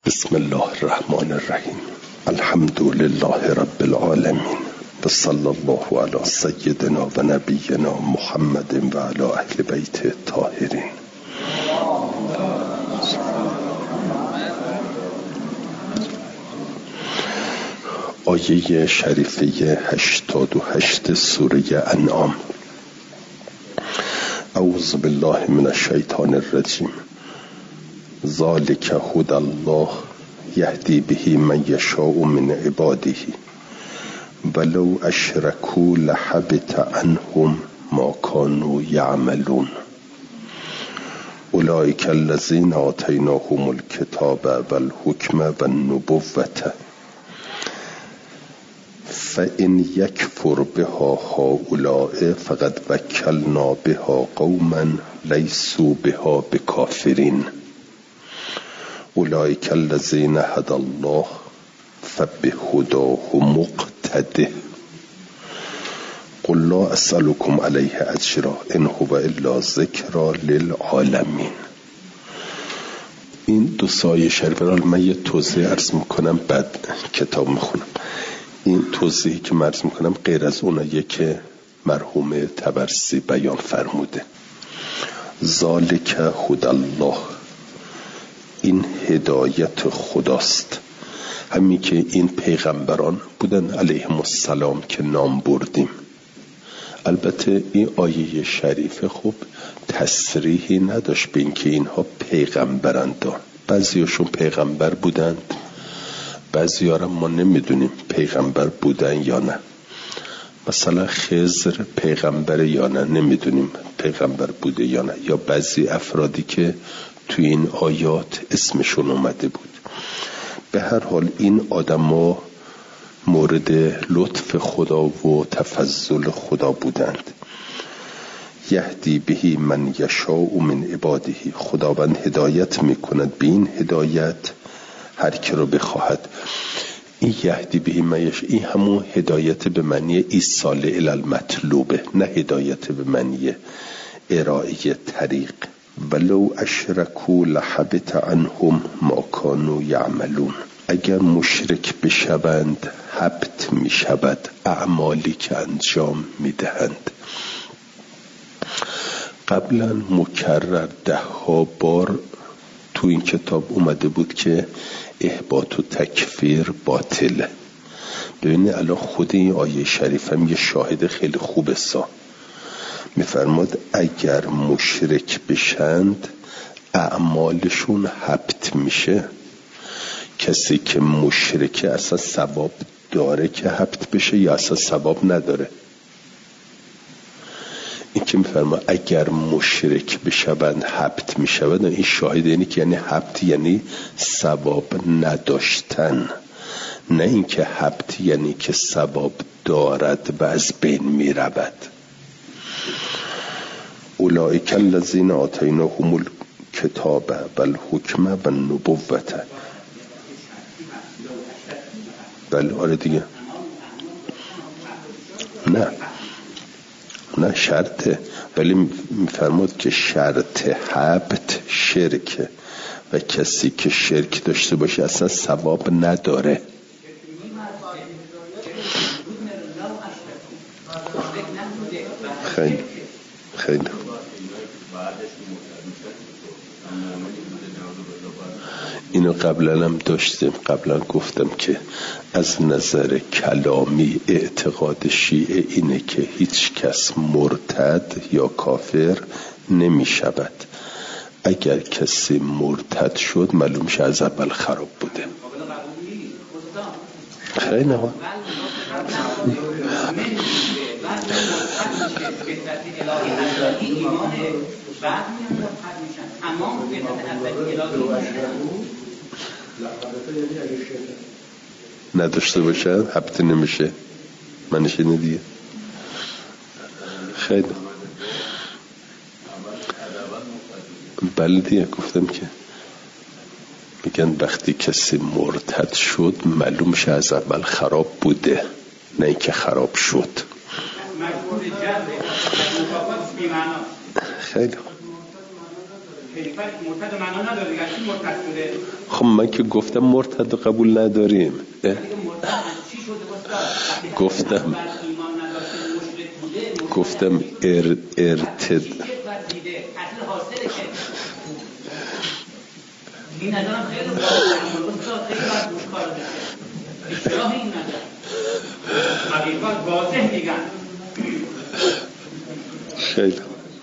بسم الله الرحمن الرحیم. الحمد لله رب العالمین و صلی الله علی سیدنا و نبینا محمد و علی اهل بیت الطاهرین. آیه شریفه 88 سوره انعام. اعوذ بالله من الشیطان الرجیم. ذلک هدی الله یهدی به من یشاء من عباده ولو اشرکوا لحبط عنهم ما كانوا یعملون. اولئک الذین آتیناهم الکتاب والحکم والنبوة فإن یکفر بها هؤلاء فقد وکلنا بها قوما لیسوا بها بکافرین. اولئک الذین هدی الله فبهداه مقتده. قل لا اسألكم علیه اجرا ان هو الا ذکری للعالمین. این دو سایه شریفه را من یه توضیح عرض میکنم، بعد کتاب میخونم. این توضیحی که عرض میکنم غیر از اوناییه که مرحوم طبرسی بیان فرموده. ذالک هدی الله، این هدایت خداست. همین که این پیغمبران بودن علیهم السلام که نام بردیم. البته این آیه شریفه خوب تصریحی نداشت به این که اینها پیغمبرند. بعضیاشون پیغمبر بودند، بعضی‌ها را ما نمیدونیم پیغمبر بودن یا نه. مثلا خضر پیغمبر یا نه، نمیدونیم پیغمبر بوده یا نه. یا بعضی افرادی که تو این آیات اسمشون اومده بود. به هر حال این آدما مورد لطف خدا و تفضل خدا بودند. یهدی به من یشاء من عباده، خداوند هدایت میکند به این هدایت هر کی رو بخواهد. این یهدی به من یشاء، این همون هدایت به معنی ایصال الی المطلوبه، نه هدایت به معنی ارائه طریق. ولو اشرکوا لحبط عنهم ما كانوا یعملون. اگر مشرک بشوند حبط می شود اعمالی که انجام می دهند. قبلا مکرر 10 بار تو این کتاب اومده بود که احباط و تکفیر باطله. ببینید الان خود این آیه شریف هم یه شاهد خیلی خوبه. میفرماد اگر مشرک بشند اعمالشون حبط میشه. کسی که مشرکه اصلا ثواب داره که حبط بشه یا اصلا ثواب نداره؟ این که میفرماد اگر مشرک بشوند حبط میشود، این شاهد یعنی که یعنی حبط یعنی ثواب نداشتن، نه اینکه حبط یعنی که ثواب دارد و از بین میرود. اولئک الذین آتیناهم الکتاب والحکم والنبوة. بله آره دیگه. نه شرطه، ولی میفرماد که شرط حبط شرکه و کسی که شرک داشته باشه اصلا ثواب نداره. خیلی خیلی اینو قبلا هم داشتیم. قبلا گفتم که از نظر کلامی اعتقاد شیعه اینه که هیچ کس مرتد یا کافر نمی شود. اگر کسی مرتد شد معلوم شه از اول خراب بوده. خیلی نه نداشته باشه حبط نمیشه. منش اینه دیگه. خیلی بله دیگه گفتم که میگن وقتی کسی مرتد شد معلوم شه از اول خراب بوده، نه اینکه خراب شد. خیلی مرتد معنا نداره، یعنی مرتد شده. خب من که گفتم مرتد قبول نداریم. گفتم ارتد این ندارم خیلی باید روش کار بشه. اشتراح این ندارم حقیقات واضح میگن. خیلی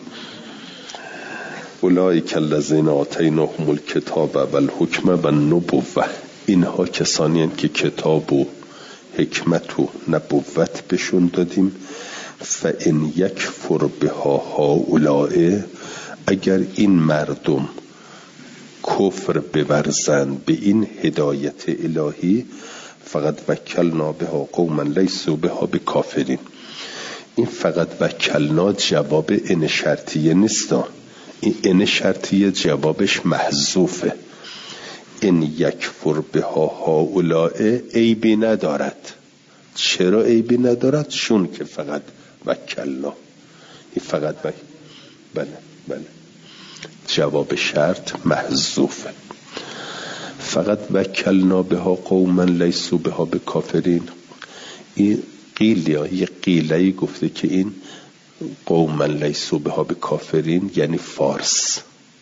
اولئک الذین آتیناهم الکتاب و الحکم و النبوة، اینها کسانی هستند که کتاب و حکمت و نبوت بهشون دادیم. فان یکفر بها هؤلاء، اگر این مردم کفر بورزند به این هدایت الهی، فقط وکلنا بها قوما لیسوا بها بکافرین. این فقط وکلنا جواب ان شرطیه نیستا، این ان شرطیه جوابش محذوفه. ان یکفر بها هؤلاء عیبی ندارد. چرا عیبی ندارد؟ چون که فقط وکلنا، این فقط بله جواب شرط محذوفه. فقط وکلنا بها قوما لیسوا بها بکافرین. این یه قیله‌ای گفته که این قوما لیسوا بها بکافرین یعنی فارس.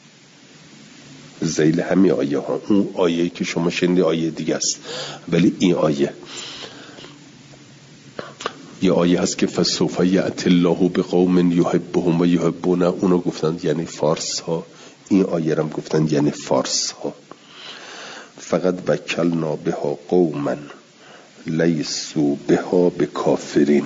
ذیل همین آیه ها، اون آیه‌ای که شما شنیدید آیه دیگه است، ولی این آیه یه آیه هست که فسوف یأتی الله بقوم یحبهم و یحبونه، اونو گفتن یعنی فارس ها. این آیه هم گفتن یعنی فارس ها. فقط وکلنا بها قوما لیسوا بها بکافرین.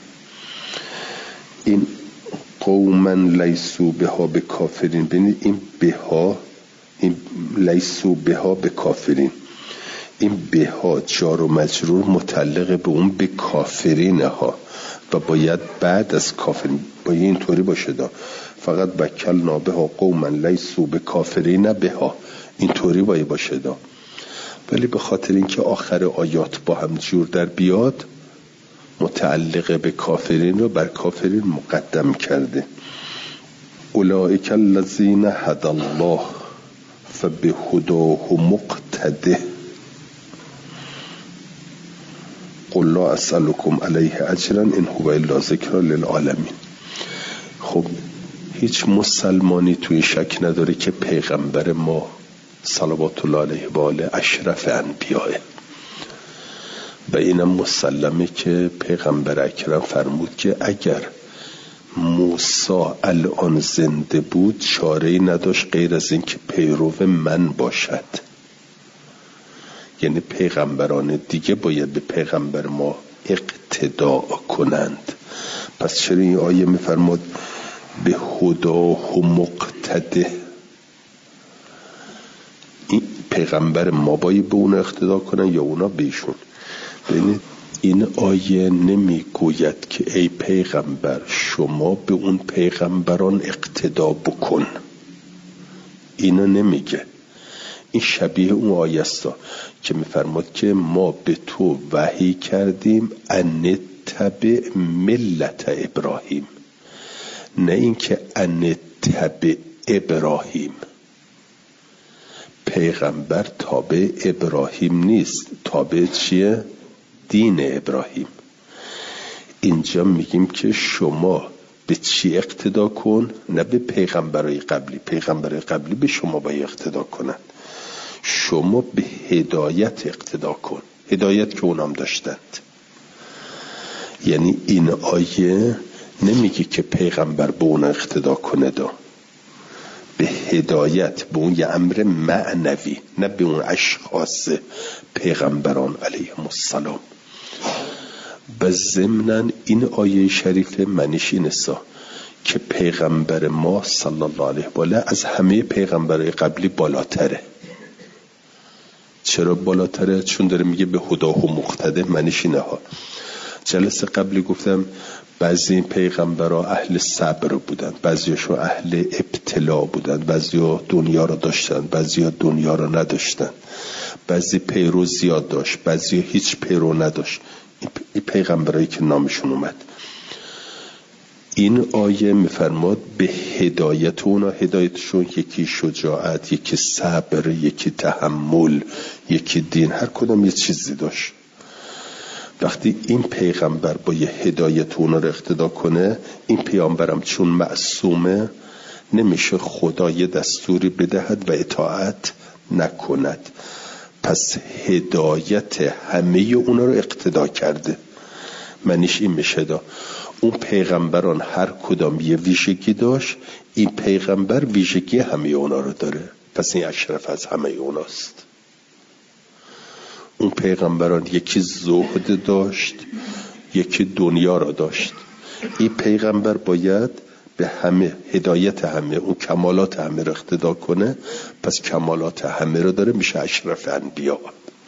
این قوما لیسوا بها بکافرین، ببینید این بها، این لیسوا بها بکافرین، این بها جار و مجرور متعلق به اون به کافرین ها و باید بعد از کافرین باید اینطوری باشه دا فقط وکلنا بها قوما لیسوا بکافرین بها، اینطوری باید باشه دا. ولی به خاطر اینکه آخر آیات با هم جور در بیاد، متعلق به کافرین رو بر کافرین مقدم کرده. اولئک الذین هدی الله فبهداه مقتده قل لا اسألكم علیه اجرا ان هو الا ذکر للعالمین. خب هیچ مسلمانی توی شک نداره که پیغمبر ما صلوات الله علیه و آله اشرف انبیاء، و اینم مسلمه که پیغمبر اکرم فرمود که اگر موسی الان زنده بود چاره‌ای نداشت غیر از این که پیرو من باشد. یعنی پیغمبران دیگه باید به پیغمبر ما اقتداء کنند. پس چرا این آیه میفرماد به هداه و مقتده؟ این پیغمبر ما باید به اون اقتداء کنن یا اونا بهشون؟ ببینید این آیه نمیگوید که ای پیغمبر شما به اون پیغمبران اقتدا بکن، اینو نمیگه. این شبیه اون آیه است که میفرماد که ما به تو وحی کردیم ان تبع ملت ابراهیم، نه این که ان تبع ابراهیم. پیغمبر تابع ابراهیم نیست، تابع چیه؟ دین ابراهیم. اینجا میگیم که شما به چی اقتدا کن؟ نه به پیغمبرای قبلی. پیغمبرای قبلی به شما باید اقتدا کنند، شما به هدایت اقتدا کن، هدایت که اونام داشتند. یعنی این آیه نمیگه که پیغمبر به اون اقتدا کنه، به هدایت، به اون یه امر معنوی، نه به اون اشخاص پیغمبران علیهم السلام. و ضمناً این آیه شریف معنیش اینه که پیغمبر ما صلی الله علیه و آله از همه پیغمبرای قبلی بالاتره. چرا بالاتره؟ چون داره میگه به هداه و مقتده. معنیش اینه ها. جلسه قبلی گفتم بعضی پیغمبرها اهل صبر بودن، بعضیشون اهل ابتلا بودن، بعضیا دنیا رو داشتن، بعضیا دنیا رو نداشتن، بعضی پیرو زیاد داشت، بعضی هیچ پیرو نداشت. این پیغمبرایی که نامشون اومد، این آیه میفرماد به هدایت اونا، هدایتشون یکی شجاعت، یکی صبر، یکی تحمل، یکی دین، هر کدام یه چیزی داشت. وقتی این پیغمبر با یه هدایت اونا رو اقتدا کنه، این پیامبرم چون معصومه نمیشه خدا یه دستوری بدهد و اطاعت نکند، پس هدایت همه اونا رو اقتدا کرده. معنیش این میشه اون پیغمبران هر کدام یه ویژگی داشت، این پیغمبر ویژگی همه اونا رو داره، پس این اشرف از همه اوناست. اون پیغمبران یکی زهد داشت، یکی دنیا را داشت. این پیغمبر باید به همه هدایت همه، اون کمالات همه رو اقتدا کنه، پس کمالات همه رو داره، میشه اشرف انبیا.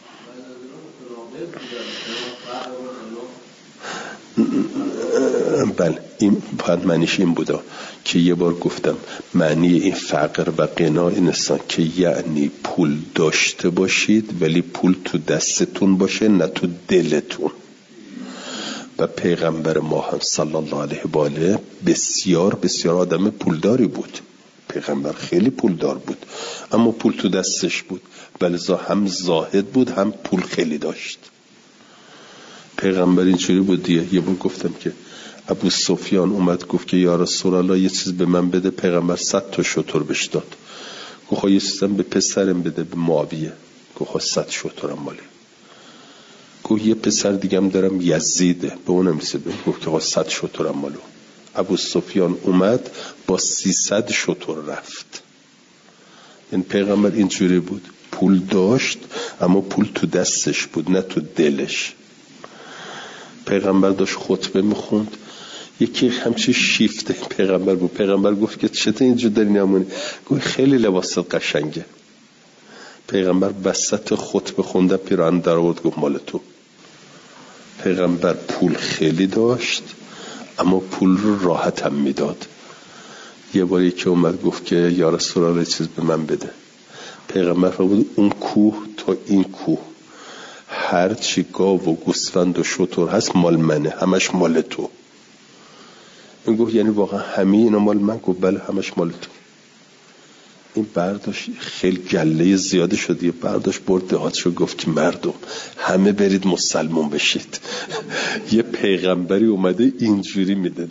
بله، این باید معنیش این بودا که یه بار گفتم معنی این فقر و غنا این است که یعنی پول داشته باشید ولی پول تو دستتون باشه نه تو دلتون. و پیغمبر ما هم صلی الله علیه و آله بسیار بسیار آدم پولداری بود. پیغمبر خیلی پولدار بود اما پول تو دستش بود، ولذا هم زاهد بود هم پول خیلی داشت. پیغمبر اینجوری بود دیگه. یه بار گفتم که ابو سفیان اومد گفت که یا رسول الله یه چیز به من بده. پیغمبر 100 تا شتر بهش داد. گفت یه چیزم به پسرم بده، به معاویه. گفت 100 شترم مالی. گفت یه پسر دیگم دارم یزیده، به اونم میشه. گفت که 100 شترم مالو. ابو سفیان اومد با 300 شتر رفت. این پیغمبر اینجوری بود، پول داشت اما پول تو دستش بود نه تو دلش. پیغمبر داشت خطبه میخوند، یکی همچی شیفته پیغمبر بود. پیغمبر گفت که چطور اینجا داری نمونی؟ گفت خیلی لباست قشنگه. پیغمبر وسط خطبه خونده پیراهن در آورد گفت مال تو. پیغمبر پول خیلی داشت اما پول رو راحت هم میداد. یه باری که اومد گفت که یا رسول الله چیز به من بده. پیغمبر بود اون کوه تا این کوه هر چی گاو و گوسفند و شتر هست مال منه، همش مال تو. این گفت یعنی واقعا همه اینا مال من؟ گفت بله همش مال تو. این برداشت خیلی گله زیاده شد، یه برداشت برد دهات شد گفت که مردم همه برید مسلمان بشید. یه پیغمبری اومده اینجوری میده.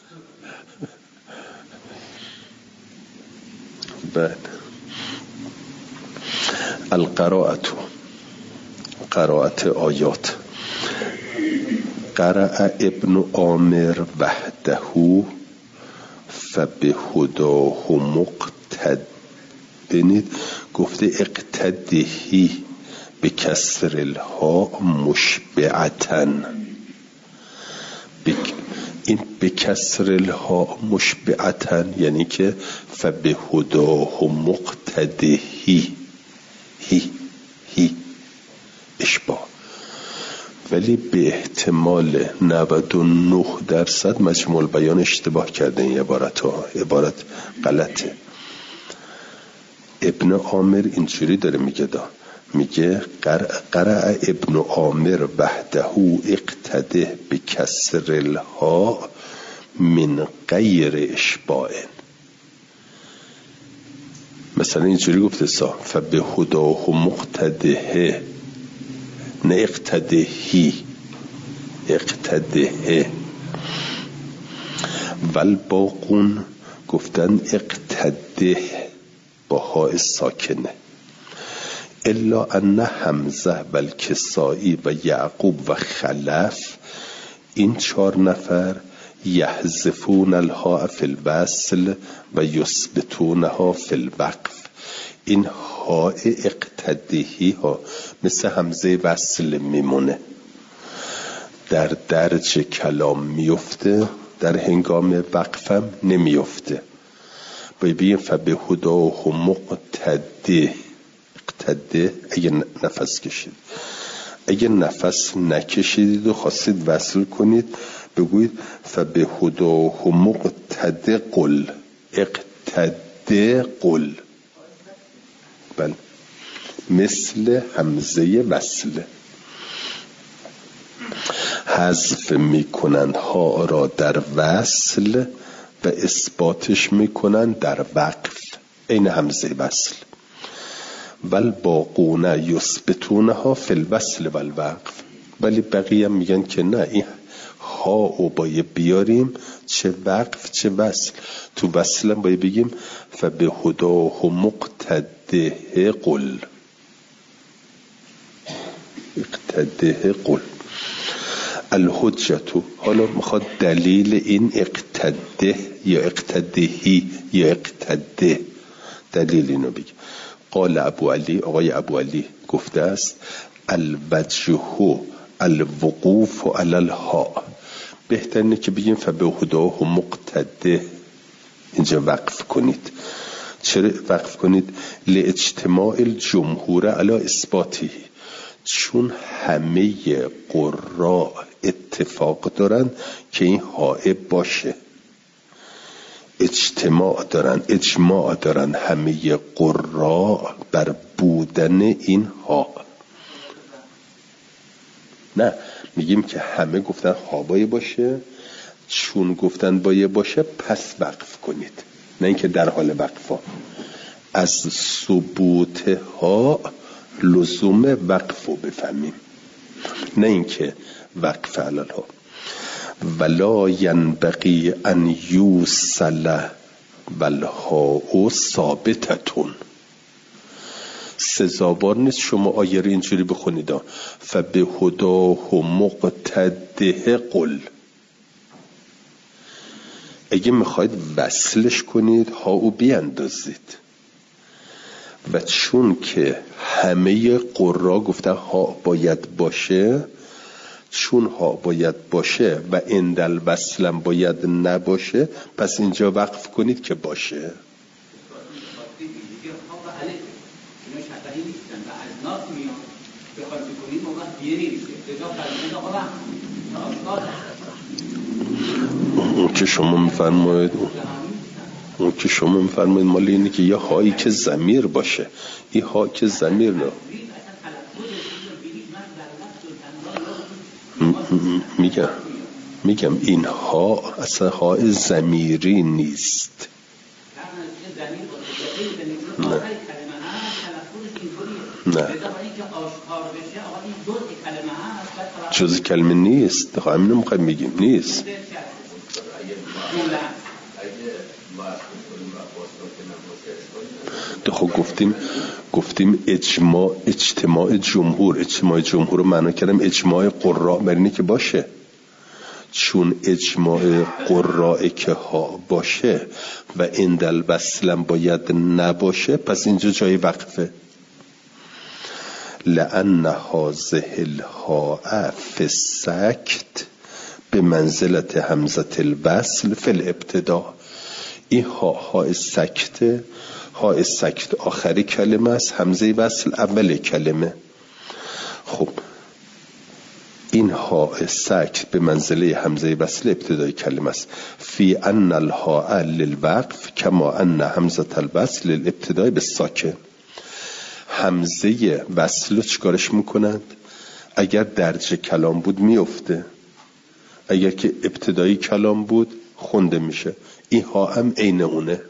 بعد قرائت آیات. قرأ ابن عامر وحده فبهداه مقتد. ببینید گفته اقتدهی به کسر الها مشبعتن. این به کسر الها مشبعتن یعنی که فبهداه مقتدهی هی اشباه، ولی به احتمال 99% مجموع بیان اشتباه کرده. این عبارت غلطه. ابن عامر اینجوری داره میگه قرأ ابن عامر وحده اقتده به کسر الها من غیر اشباع. مثلا اینجوری گفته فبهداه مقتده، نه اقتده. والباقون گفتن اقتده با های ساکنه. الا ان حمزه و الکسائی و یعقوب و خلف، این 4 نفر یحذفون الها فی الوصل و یثبتونها فی الوقف. این ها اقتدهی ها مثل همزه وصل میمونه، در درج کلام میفته، در هنگام وقفم نمیفته. ببین فبهداه مقتده. اقتده اگه نفس کشید، اگه نفس نکشیدید و خواستید وصل کنید بگویید فبهداه مقتده قل. اقتده قل. بله مثل همزه وصله. حذف میکنند ها را در وصل و اثباتش میکنند در وقف، این همزه وصل. والباقون یثبتونها فی الوصل والوقف. ولی بقیه میگن که نه، این ها او باید بیاریم چه وقف چه وصل. تو وصل باید بگیم فبهداه مقتده قل، اقتده قل الحجتو. حالا میخواد دلیل این اقتده یا اقتدهی یا اقتده، دلیل اینو بگیم. قال ابو علی، آقای ابو علی گفته است الوجه الوقوف علی الها. بهترینه که بگیم فبهداه مقتده، اینجا وقف کنید. چرا وقف کنید؟ لاجتماع الجمهور علی اثباته، چون همه قراء اتفاق دارن که این های باشه. اجماع دارن همه قراء بر بودن این ها. نه، میگیم که همه گفتن ها باید باشه، چون گفتن باید باشه پس وقف کنید. نه اینکه در حال وقفا از ثبوت ها لزوم وقفو بفهمیم، نه اینکه وقف علل ها. ولا ینبغی ان یوصل والها ثابتتون. سزاوار نیست شما آیه رو اینجوری بخونید فبهداه مقتده قل. اگه میخواید وصلش کنید ها او بیاندازید، و چون که همه قرا گفتن ها باید باشه، چون ها باید باشه و اندل وصلم باید نباشه، پس اینجا وقف کنید که باشه. اون که شما میفرمایید مال اینه که یه هایی که ضمیر باشه، این ها که ضمیر نه. میگم این ها اصلا ها ضمیری نیست. نه جز کلمه نیست. همینو میخوایم بگیم نیست. خب گفتیم اجتماع جمهور رو معنا کردم اجماع قراء بر اینه که باشه. چون اجماع قراء که ها باشه و اندل وصلم باید نباشه، پس اینجا جای وقفه. لأن هذه الهاء فی السکت به منزلت همزه الوصل فی الابتداء. این ها سکت آخری کلمه است، همزه وصل اول کلمه. خب این ها سکت به منزله همزه وصل ابتدای کلمه است. فی ان الها للوقف کما ان همزه الوصل للابتدای بالساکن. همزه وصل رو چیکارش میکنند؟ اگر درج کلام بود میفته، اگر که ابتدایی کلام بود خونده میشه. این ها هم عین اونه.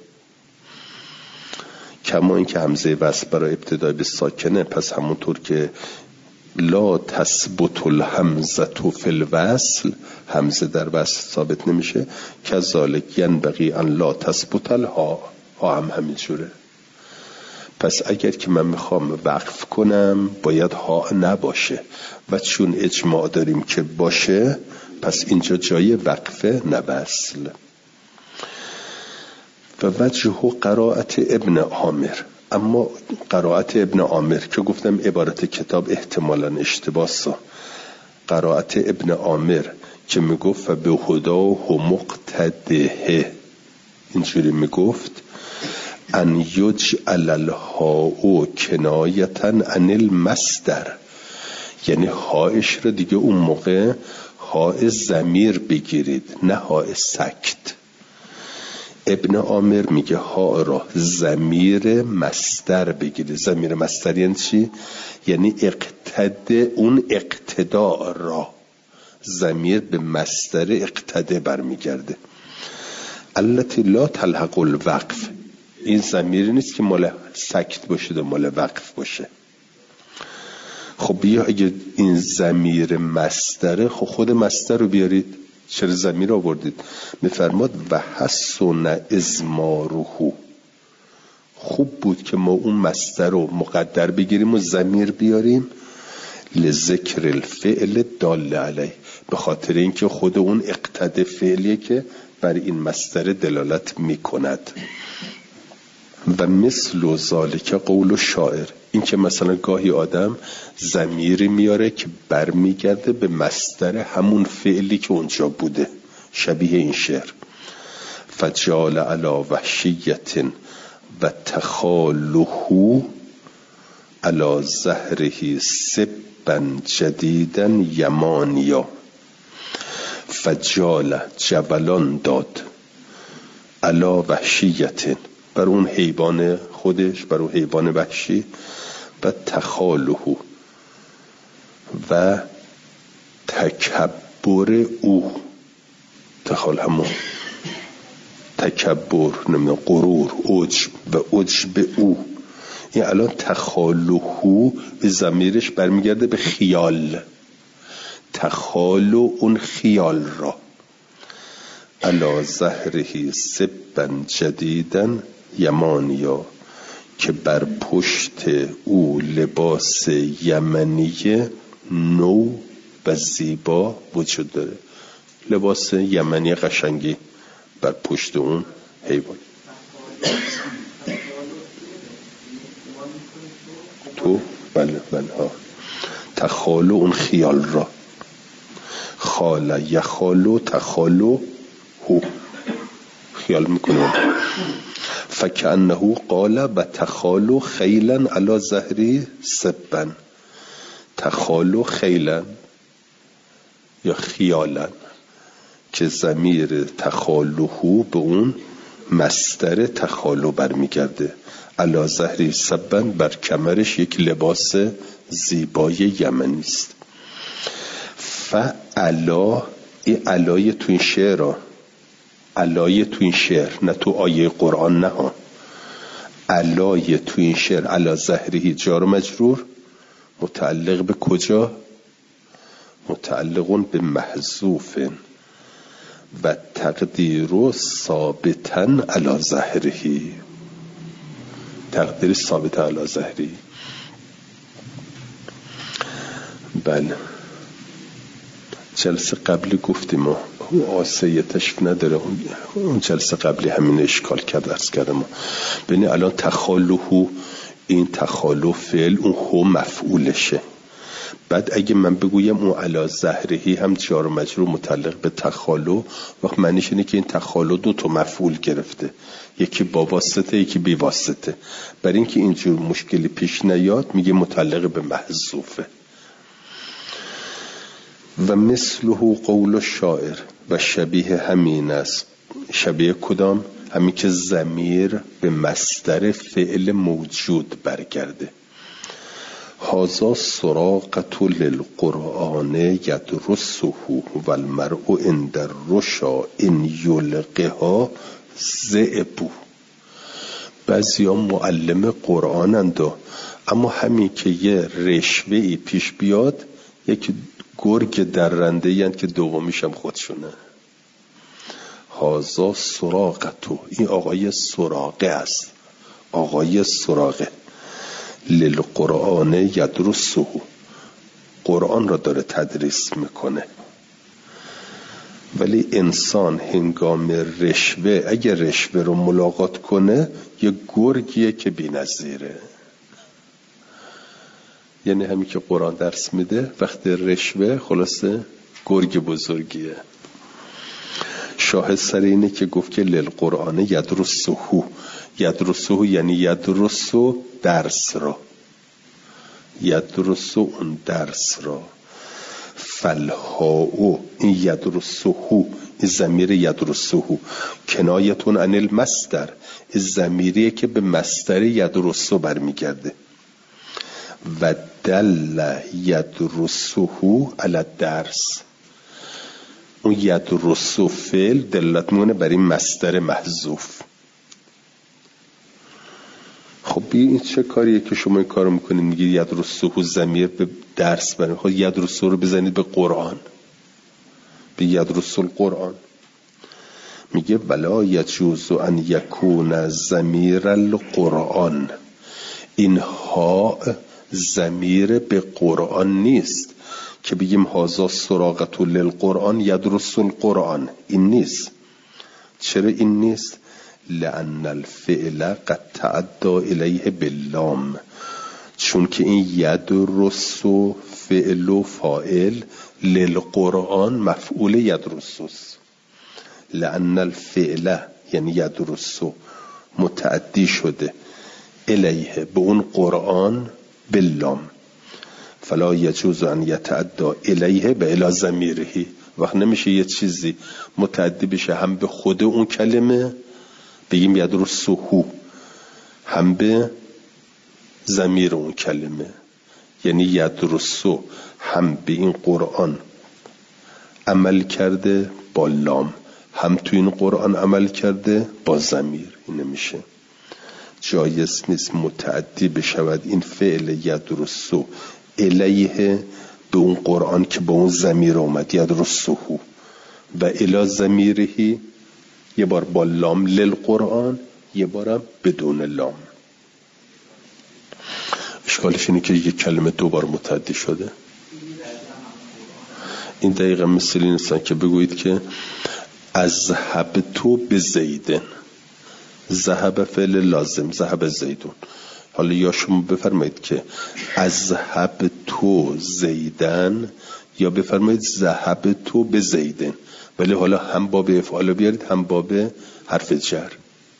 کما این که همزه وصل برای ابتدای به ساکنه، پس همونطور که لا تثبت الهمزه فی الوصل، همزه در وصل ثابت نمیشه، کذالک ینبغی ان لا تثبت الها، ها هم همینجوره. پس اگر که من میخوام وقف کنم باید ها نباشه، و چون اجماع داریم که باشه، پس اینجا جای وقفه نه وصل. و وجه قرائت ابن عامر، اما قرائت ابن عامر که گفتم عبارت کتاب احتمالاً اشتباهه. قرائت ابن عامر که میگفت به هداه مقتده، اینجوری میگفت ان یجعل الهاء کنایتا عن المصدر، یعنی هایش رو دیگه اون موقع های ضمیر بگیرید نه های سکت. ابن عامر میگه ها را ضمیر مصدر بگیرید. ضمیر مصدر یعنی چی؟ یعنی اقتد اون اقتداء را، ضمیر به مصدر اقتده برمیگرده. التي لا تلحق الوقف، این ضمیری نیست که مال سکت باشه و مال وقف باشه. خب بیا اگه این ضمیر مصدره، خب خود مصدر رو بیارید، چرا ضمیر آوردید؟ میفرماد و حسن ازماره، خوب بود که ما اون مصدر رو مقدر بگیریم و ضمیر بیاریم، لذکر الفعل دال علیه، به خاطر اینکه خود اون اقتده فعلیه که بر این مصدر دلالت میکند. و مثل ذالک قول شاعر، این که مثلا گاهی آدم ضمیری میاره که برمیگرده به مصدر همون فعلی که اونجا بوده، شبیه این شعر. فجال علی وحشیت و تخاله علی زهره سبا جدیدا یمانیا. فجال جولان داد علی وحشیت، بر اون حیوان خودش، بر اون حیوان وحشی، و تخاله و تکبر او، تخال همون تکبر، نمیدونم غرور، عجب و عجب او. این الان تخاله به ضمیرش برمیگرده به خیال، تخالو اون خیال را، علی زهره سبا جدیدا یمانیا، که بر پشت او لباس یمنی نو و زیبا وجود داره، لباس یمنی قشنگی بر پشت اون حیوان. تو بله ها، تخالو اون خیال را، خاله یخالو تخالو هو، خیال میکنه. فکأنه قال و تخالو خیلا علی زهری سبا، تخالو خیلا یا خیالا، که ضمیر تخالوهو به اون مصدر تخالو برمیگرده، علی زهری سبا، بر کمرش یک لباس زیبای یمنی است. فعلا، این علای تو این شعر، علای تو این شعر، نه تو آیه قرآن، نه ها، علای تو این شعر، علی زهری جار مجرور، متعلق به کجا؟ متعلقون به محذوف و تقدیر ثابتا علی زهری، تقدیر ثابت علی زهری. بله جلسه قبلی گفتیم ما آسیه تشریف نداره، اون جلسه قبلی همین اشکال کرد، عرض کردم ما ببینید الان تخالوهو، این تخالو فعل، اون هو مفعولشه. بعد اگه من بگویم اون علی زهرهی هم جار و مجرور متعلق به تخالو، وقت معنیش اینه که این تخالو دو تا مفعول گرفته، یکی با واسطه یکی بی واسطه. برای اینکه اینجور مشکلی پیش نیاد میگه متعلق به محذوفه. و مثله قول شاعر، و شبیه همین است. شبیه کدام؟ همین که ضمیر به مصدر فعل موجود برگرده. هذا سراقة للقرآن یدرسه و المرء عند الرشا ان یلقها ذئب. بعضیا معلم قرآنند، اما همین که یه رشوه‌ای پیش بیاد یک گرگ درنده یند که دومیش هم خودشونه. هازا سراقتو، این آقای سراقه است، آقای سراقه. للقرآن یدرسه، قرآن را داره تدریس میکنه. ولی انسان هنگام رشوه، اگر رشوه رو ملاقات کنه، یه گرگیه که بی نظیره. یعنی همین که قرآن درس میده، وقتی رشوه خلاصه گرگ بزرگیه. شاهد سر اینه که گفت که للقرآن یدرسه، یدرسه یعنی یدرسه درس را، یدرسه اون درس را. فالهاء، این یدرسه، این ضمیر یدرسه کنایتون عن المصدر، این ضمیریه که به مصدر یدرسه برمیگرده. و دل یدرسه علی درس، اون یدرسو فعل دلالت میکنه بر این مصدر محذوف. خب این چه کاریه که شما این کارو میکنید؟ میگید یدرسو ضمیر به درس برین. خب یدرسو رو بزنید به قرآن، به یدرسو القرآن. میگه ولا یجوز ان یکون ضمیر القرآن، این ها ضمیر به قرآن نیست که بگیم هذا سراغة للقرآن یدرس القرآن. این نیست. چرا این نیست؟ لأن الفعل قد تعدى الیه باللام، چون که این یدرس فعل و فاعل، للقرآن مفعول یدرس است. لأن الفعل یعنی یدرس متعدی شده الیه به اون قرآن باللام، فلا یجوز ان یتعدى الیه به الی ضمیره. وقت نمیشه یه چیزی متعدی بشه هم به خود اون کلمه بگیم یدرسه، هم به ضمیر اون کلمه. یعنی یدرسه هم به این قرآن عمل کرده با لام، هم تو این قرآن عمل کرده با ضمیر. این نمیشه، جایز نیست متعدی بشود این فعل یدرسو الیه به اون قرآن که با اون ضمیر اومد یدرسه و الی ضمیره، یه بار با لام للقرآن، یه بارم بدون لام. اشکالش اینه که یک کلمه دو بار متعدی شده. این دقیقا مثل این است که بگویید که اذهب تو به زیدن، ذهب فعل لازم، ذهب زیدون. حالا یا شما بفرمایید که اذهب تو زیدن، یا بفرمایید ذهب تو به زیدن، ولی حالا هم باب افعال بیارید هم باب حرف جر.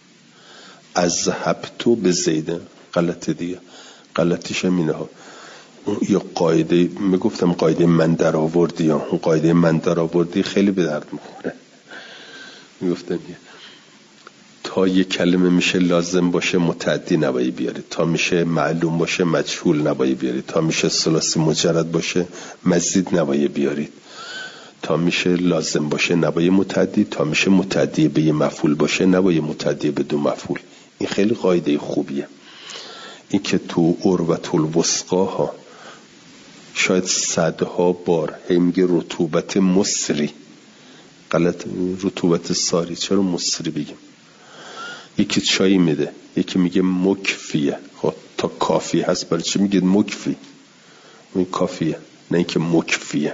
اذهب تو به زیدن غلطه دیگه. غلطیش هم اینه ها. یا قاعده میگفتم قاعده من در آوردی، یا اون قاعده من در آوردی خیلی به درد میخوره. میگفتم تا یه کلمه میشه لازم باشه متعدی نباید بیارید، تا میشه معلوم باشه مجهول نباید بیارید، تا میشه ثلاثی مجرد باشه مزید نباید بیارید، تا میشه لازم باشه نباید متعدی، تا میشه متعدی به یه مفعول باشه نباید متعدی به دو مفعول. این خیلی قاعده خوبیه. این که تو عروة الوثقی ها شاید صدها بار میگه رطوبت مصری، غلط، رطوبت ساری، چرا مصری بگیم؟ یکی چای میده، یکی میگه مکفیه. خب تا کافی هست برای چی میگه مکفی؟ این کافیه، نه اینکه مکفیه.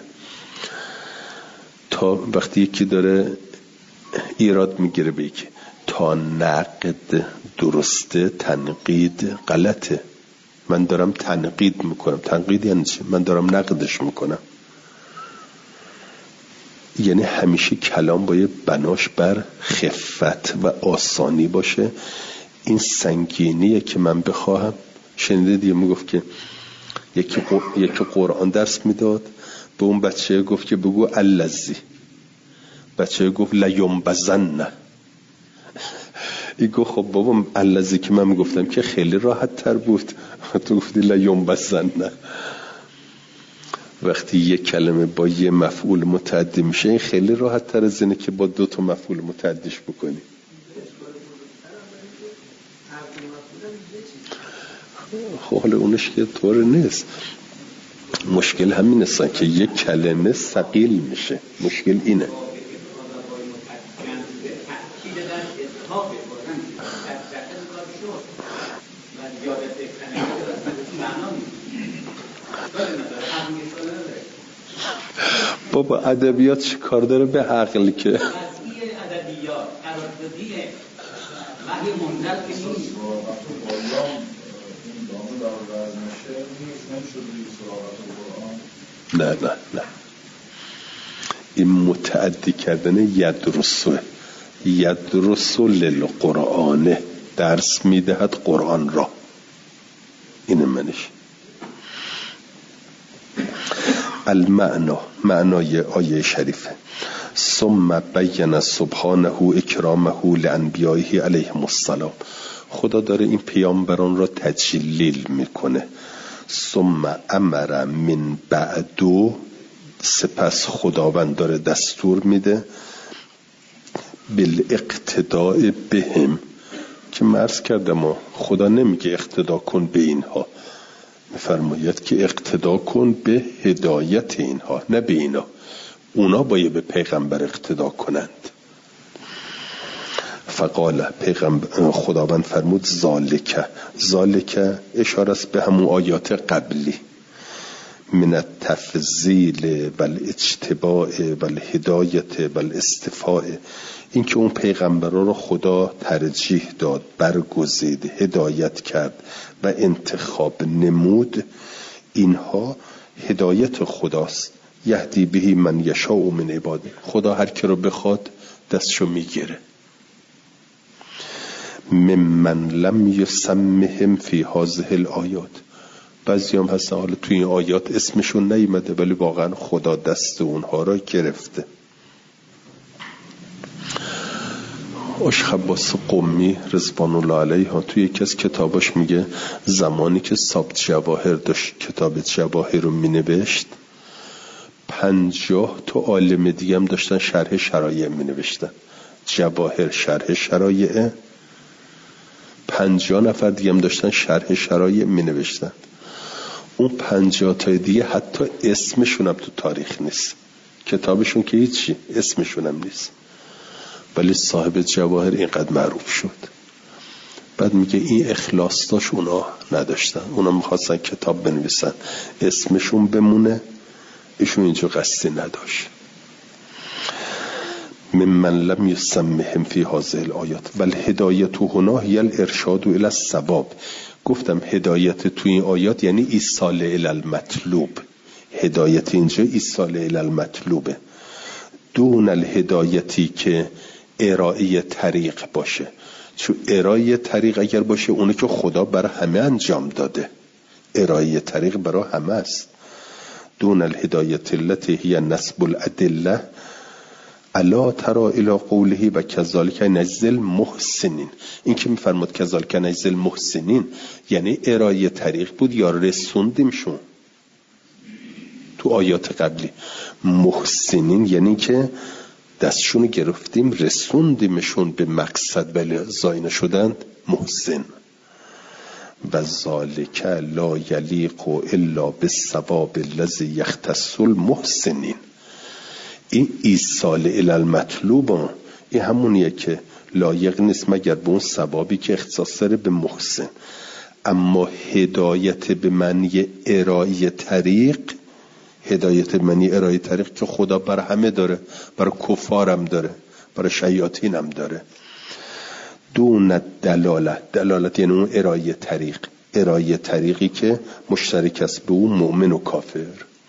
تا وقتی یکی داره ایراد میگیره به یکی، تا نقد درسته تنقید غلطه. من دارم تنقید میکنم. تنقید یعنی چی؟ من دارم نقدش میکنم. یعنی همیشه کلام باید بناش بر خفت و آسانی باشه. این سنگینیه که من بخواهم. شنیده دیگه میگفت که یکی قرآن درس میداد، به اون بچه گفت که بگو الذی، بچه گفت لینبذن. ای گفت خب بابا الذی که من میگفتم که خیلی راحت تر بود، تو گفتی لینبذن. وقتی یک کلمه با یه مفعول متعدی میشه این خیلی راحت تر از اینه که با دو تا مفعول متعدیش بکنی. خب حالا اونش که طور نیست. مشکل همین است که یک کلمه ثقیل میشه. مشکل اینه. بابا ادبیات چی کار داره به عقل که ادبیات قراردادیه وحی منزل که نیست. نه این متعدی کردن یدرسو للقرآن، درس میدهد قرآن را. این منش المعنا، معنای آیه شریفه. ثم بین سبحانه اکرامه لانبیائه علیهم السلام. خدا داره این پیامبران را تجلیل میکنه. ثم امر من بعدو، سپس خداوند داره دستور میده بالاقتداء بهم، که مرز کردم خدا نمیگه اقتدا کن به اینها، میفرماید که اقتدا کن به هدایت اینها، نه به اینا. اونا باید به پیغمبر اقتدا کنند. فقال خداوند فرمود ذالک اشاره است به همون آیات قبلی، من التفضیل و الاجتباء و الهدایت و الاصطفاء، این که اون پیغمبرها رو خدا ترجیح داد، برگزید، هدایت کرد و انتخاب نمود، اینها هدایت خداست. یهدی بهی من یشاء من عباده، خدا هر کی رو بخواد دستشو میگیره. ممن لم یسمهم فی هذه الآیات، بعضی هم هستن حالا توی این آیات اسمشون نیامده ولی واقعا خدا دست اونها را گرفته. اشخباس قمی رضوان الله علیه توی یکی از کتاباش میگه زمانی که سابت جواهر داشت کتاب جواهر رو مینوشت، 50 تا عالم دیگه هم داشتن شرح شرایع مینوشتن. جواهر شرح شرایع، 50 نفر دیگه هم داشتن شرح شرایع مینوشتن. اون 50 تا دیگه حتی اسمشون هم تو تاریخ نیست، کتابشون که هیچی، اسمشون هم نیست، ولی صاحب جواهر اینقدر معروف شد. بعد میگه این اخلاص داشت اونا نداشتن، اونا میخواستن کتاب بنویسن اسمشون بمونه، ایشون اینجا قصدی نداشت. ممن لم یسمهم فی هذه الآیات و الهدایت هنا هی الارشاد الی الصواب. گفتم هدایت توی این آیات یعنی ایصال الی المطلوب، هدایت اینجا ایصال الی المطلوبه، دون الهدایتی که ارائه طریق باشه. چون ارائه طریق اگر باشه اونه که خدا برای همه انجام داده، ارائه طریق برای همه است. دون الهدایت التي هي نسب الادله الا ترى الى قوله و کذالک نجزی المحسنین. این که میفرماد کذالک نجزی المحسنین یعنی ارائه طریق بود یا رسوندیمشون. تو آیات قبلی محسنین یعنی که دستشون گرفتیم رسوندیمشون به مقصد ولی زاینه شدند محسن. و ذالک لا یلیق الا بالثواب الذی یختص المحسنین. این ایصال الی المطلوب این همونیه که لایق نیست مگر به اون ثوابی که اختصاص داره به محسن. اما هدایت به معنی ارائه طریق، هدایت به معنی ارائه طریق که خدا برای همه داره، برای کفارم داره، برای شیاطین هم داره. دون دلالت یعنی اون ارائه طریق، ارائه طریقی که مشترک است به اون مؤمن و کافر.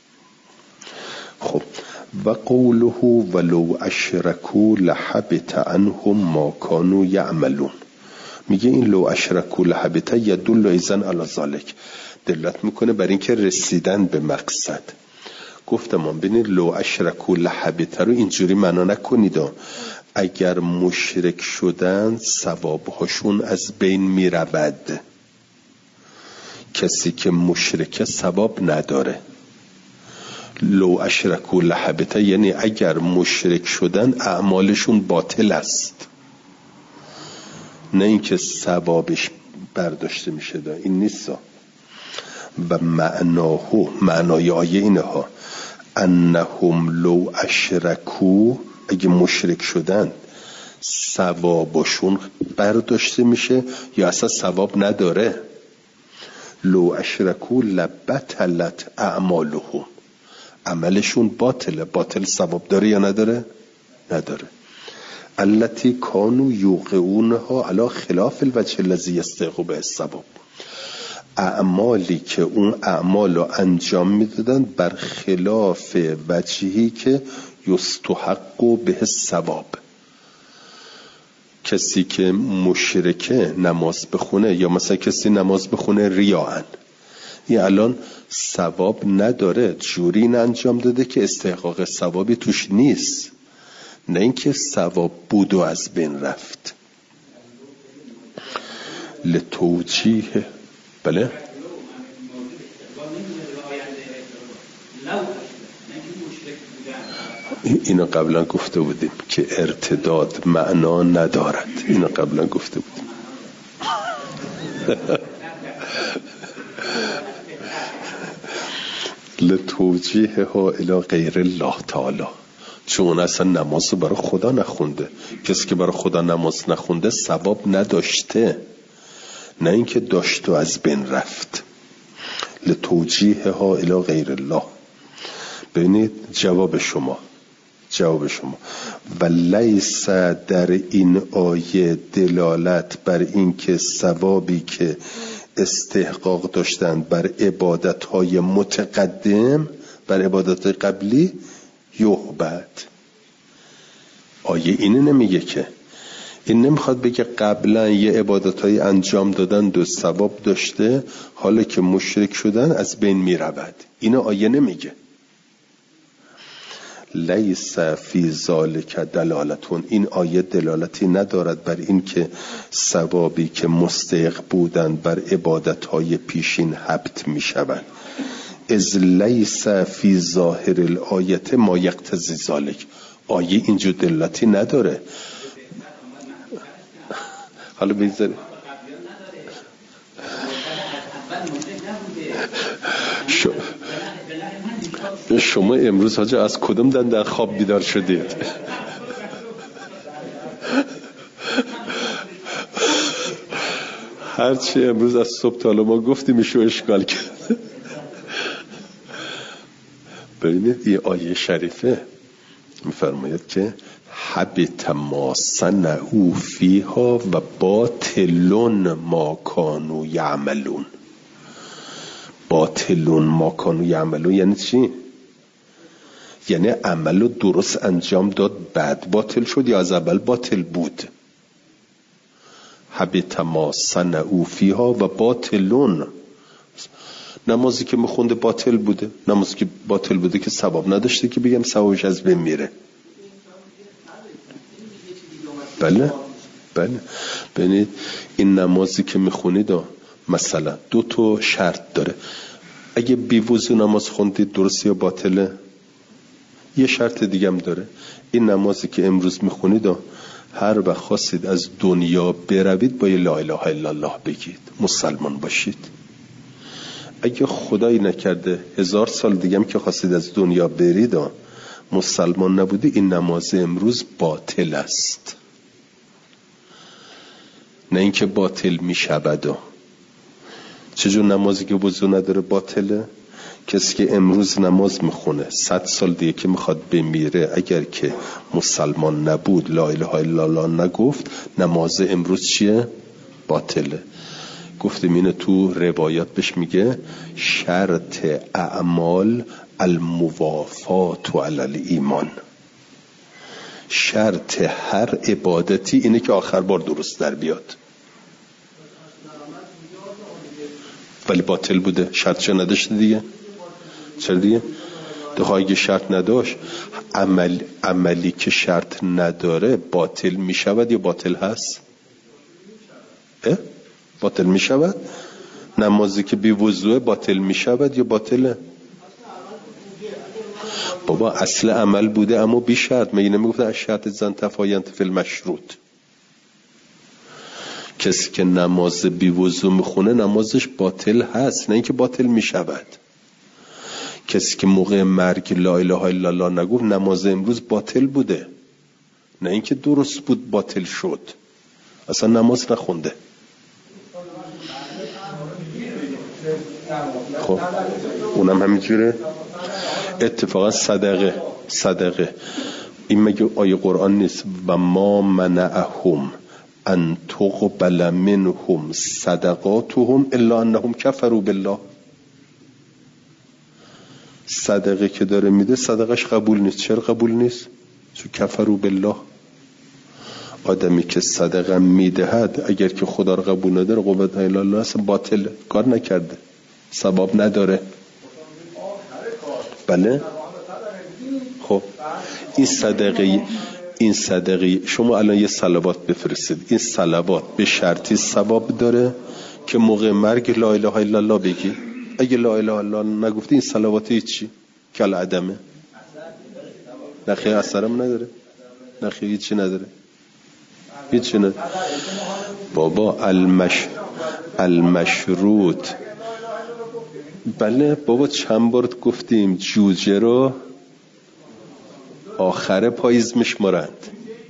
خب و قوله ولو اشرکوا لحبط عنهم ما كانوا یعملون. میگه این لو اشرکوا لحبط یدل ایذن علی ذلک، دلالت میکنه بر این که رسیدن به مقصد. گفتم ببینید لو اشرکوا لحبط رو اینجوری معنا نکنید، اگر مشرک شدن ثوابهاشون از بین میرود. کسی که مشرک ثواب نداره. لو اشرکوا لحبط یعنی اگر مشرک شدن اعمالشون باطل است، نه اینکه ثوابش برداشته میشه، این نیست. و معنای آیه اینها انهم لو اشرکوا، اگه مشرک شدن ثوابشون برداشته میشه یا اصلا ثواب نداره. لو اشرکوا لبطلت اعمالهم، عملشون باطله. باطل ثواب داره یا نداره؟ نداره. التي كانوا يوقعونها على خلاف الوجه الذي يستحق به الثواب، اعمالی که اون اعمال رو انجام میدادن بر خلاف وجهی که یستحق به الثواب. کسی که مشرکه نماز بخونه یا مثلا کسی نماز بخونه ریاءن، این الان ثواب نداره، جوری این انجام داده که استحقاق ثوابی توش نیست، نه اینکه ثواب بود و از بین رفت. لتوجیه بله اینو قبلا گفته بودیم که ارتداد معنا ندارد. اینو قبلا گفته بودیم. لتوجیه ها الی غیر الله تعالی، چون اصلا نماز رو برای خدا نخونده. کسی که برای خدا نماز نخونده ثواب نداشته، نه اینکه داشت و از بین رفت. لتوجیه ها الی غیر الله. ببینید جواب شما و لیس در این آیه دلالت بر این که ثوابی که استحقاق داشتند بر عبادت‌های متقدم، بر عبادت‌های قبلی یحبط. آیه اینو نمیگه، که این نمیخواد بگه قبلا یه عبادت‌های انجام دادن دو ثواب داشته، حالا که مشرک شدن از بین میرود. اینو آیه نمیگه. لیس فی ذالک دلالتون، این آیه دلالتی ندارد بر این که ثوابی که مستحق بودند بر عبادت‌های پیشین حبط می‌شوند. از لیس فی ظاهر الآیه ما یقتضی ذالک. آیه اینجور دلالتی نداره. حالا بذار شما امروز حاجا از کدوم در خواب بیدار شدید؟ هرچی امروز از صبح تا ما گفتیم ایشو اشکال کرد. ببینید این آیه شریفه میفرماید که حبط ما صنعوا فیها و باطل ما کانوا یعملون. باطل ما کانوا یعملون یعنی چی؟ یعنی عملو درست انجام داد بعد باطل شد یا از اول باطل بود؟ حبط ما صنعوا فیها و باطلون. نمازی که میخونده باطل بوده، نمازی که باطل بوده که ثواب نداشته که بگم ثوابش از بین میره. بله ببینید این نمازی که میخونید مثلا 2 شرط داره. اگه بی وضو نماز خوندید درست یا باطله؟ یه شرط دیگه هم داره. این نمازی که امروز میخونید هر وقت خواستید از دنیا بروید با لا اله الا الله بگید، مسلمان باشید. اگه خدایی نکرده 1000 سال دیگه هم که خواستید از دنیا برید مسلمان نبودی، این نماز امروز باطل است. نه اینکه باطل میشود. چجور نمازی که وضو نداره باطله؟ کسی که امروز نماز میخونه 100 سال دیگه که میخواد بمیره، اگر که مسلمان نبود، لا اله الا الله نگفت، نماز امروز چیه؟ باطله. گفتیم اینه تو روایات بهش میگه شرط اعمال الموافات علی الایمان. شرط هر عبادتی اینه که آخر بار درست در بیاد. ولی باطل بوده، شرطش نداشته دیگه. چرا دیگه؟ اگه شرط نداشت، عملی که شرط نداره باطل میشود یا باطل هست؟ باطل میشود؟ نمازی که بی وضوء باطل میشود یا باطله؟ بابا اصل عمل بوده اما بی شرط. مگه نمیگفتن از شرط زن تفاینت فی المشروط؟ کسی که نماز بی وضو میخونه نمازش باطل هست، نه اینکه باطل میشود. کسی که موقع مرگ لا اله الا الله نگفت نماز امروز باطل بوده، نه اینکه درست بود باطل شد. اصلا نماز نخونده. خب اونم همینجوره. اتفاقا صدقه این مگه آیه قرآن نیست؟ و ما منعهم ان تقبل منهم صدقاتهم الا انهم کفروا بالله. صدقه که داره میده صدقش قبول نیست. چرا قبول نیست؟ چون کفروا بالله. آدمی که صدقه میدهد اگر که خدا رو قبول نداره قوت الا الله اصلا باطل، کار نکرده، ثواب نداره. بله. خب این صدقه شما الان یه صلوات بفرستید، این صلوات به شرطی ثواب داره که موقع مرگ لا اله الا الله بگی. اگه لا اله الا الله نگفتی این صلوات چی؟ کل عدمه. نخی اثرم نداره، نخی هیچی نداره، هیچی نداره بابا. المشروط بله بابا، چند بار گفتیم جوجه رو آخر پاییز میشمارند.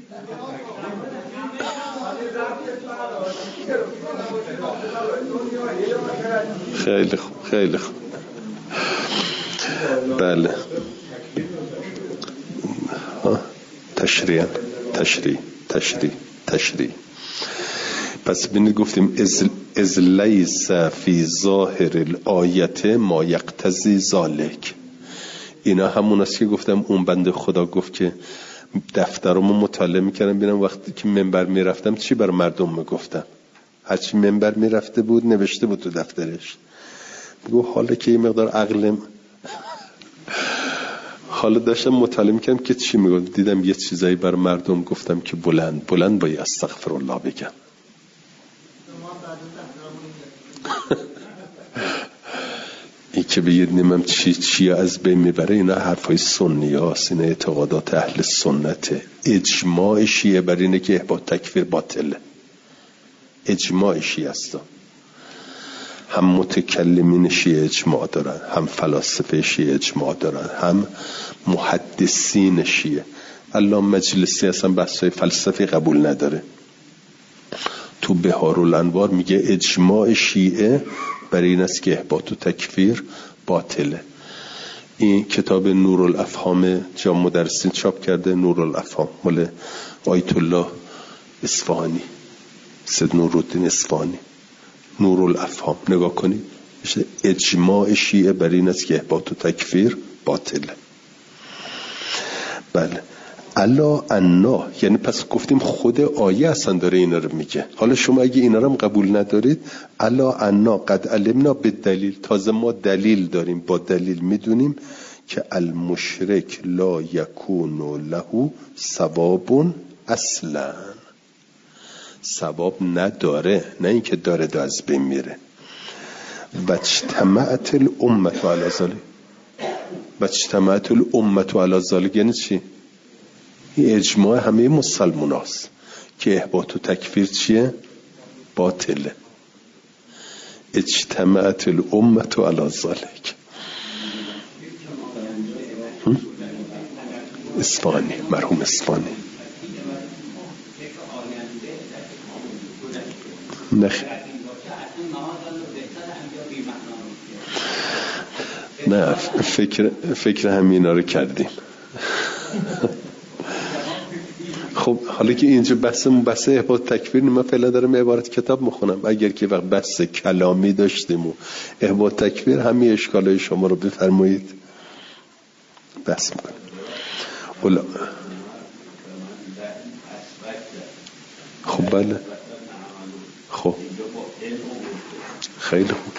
خیلی خوب، خیلی خوب. بله تشریح. پس ببینید گفتیم از لیس فی ظاهر الآیت ما یقتضی ذالک. اینا همون است که گفتم اون بنده خدا گفت که دفترمو مطالعه میکردم ببینم وقتی که منبر میرفتم چی بر مردم میگفتم. هرچی منبر میرفته بود نوشته بود تو دفترش. بگو حالا که یه مقدار عقلم، حالا داشتم مطالعه میکردم که چی میگم، دیدم یه چیزایی بر مردم گفتم که بلند باید استغفرالله بگم. این که بگید نمیم چی از بین میبره، اینا حرفای سنی هاست، اینا اعتقادات اهل سنته. اجماع شیعه بر اینه که احباط تکفیر باطله، اجماع شیعه است. هم متکلمین شیعه اجماع دارن، هم فلاسفه شیعه اجماع دارن، هم محدثین شیعه. علامه مجلسی اصلا بحثای فلسفی قبول نداره. تو بهارالانوار میگه اجماع شیعه برای این است که احباط و تکفیر باطله. این کتاب نورالافهام جام مدرسین چاپ کرده، نورالافهام مال آیت الله اصفهانی، سید نورالدین اصفهانی. نورالافهام نگاه کنید، اجماع شیعه برای این است که احباط و تکفیر باطله. بله الا انا، یعنی پس گفتیم خود آیه اصلا داره اینا رو میگه. حالا شما اگه اینا رو هم قبول ندارید، الا انا قد علمنا بالدلیل، تازه ما دلیل داریم، با دلیل میدونیم که المشرک لا یکون له ثواب اصلا، ثواب نداره، نه اینکه داره از بین میره. واجتمعت الامه علی ذلک، واجتمعت الامه علی ذلک یعنی چی؟ این اجماع همه مسلمان هست که احباط و تکفیر چیه؟ باطله. اجتمعت الامه علی ذلک. اصفهانی، مرحوم اصفهانی. نه فکر همینا رو کردیم. خب حالا که اینجا بحث احباط تکفیر، من فعلا دارم عبارت کتاب میخونم. اگر که وقت بحث کلامی داشتیم و احباط تکفیر، همین اشکالای شما رو بفرمایید بحث میکنم. خب بله، خب خیلی خوب.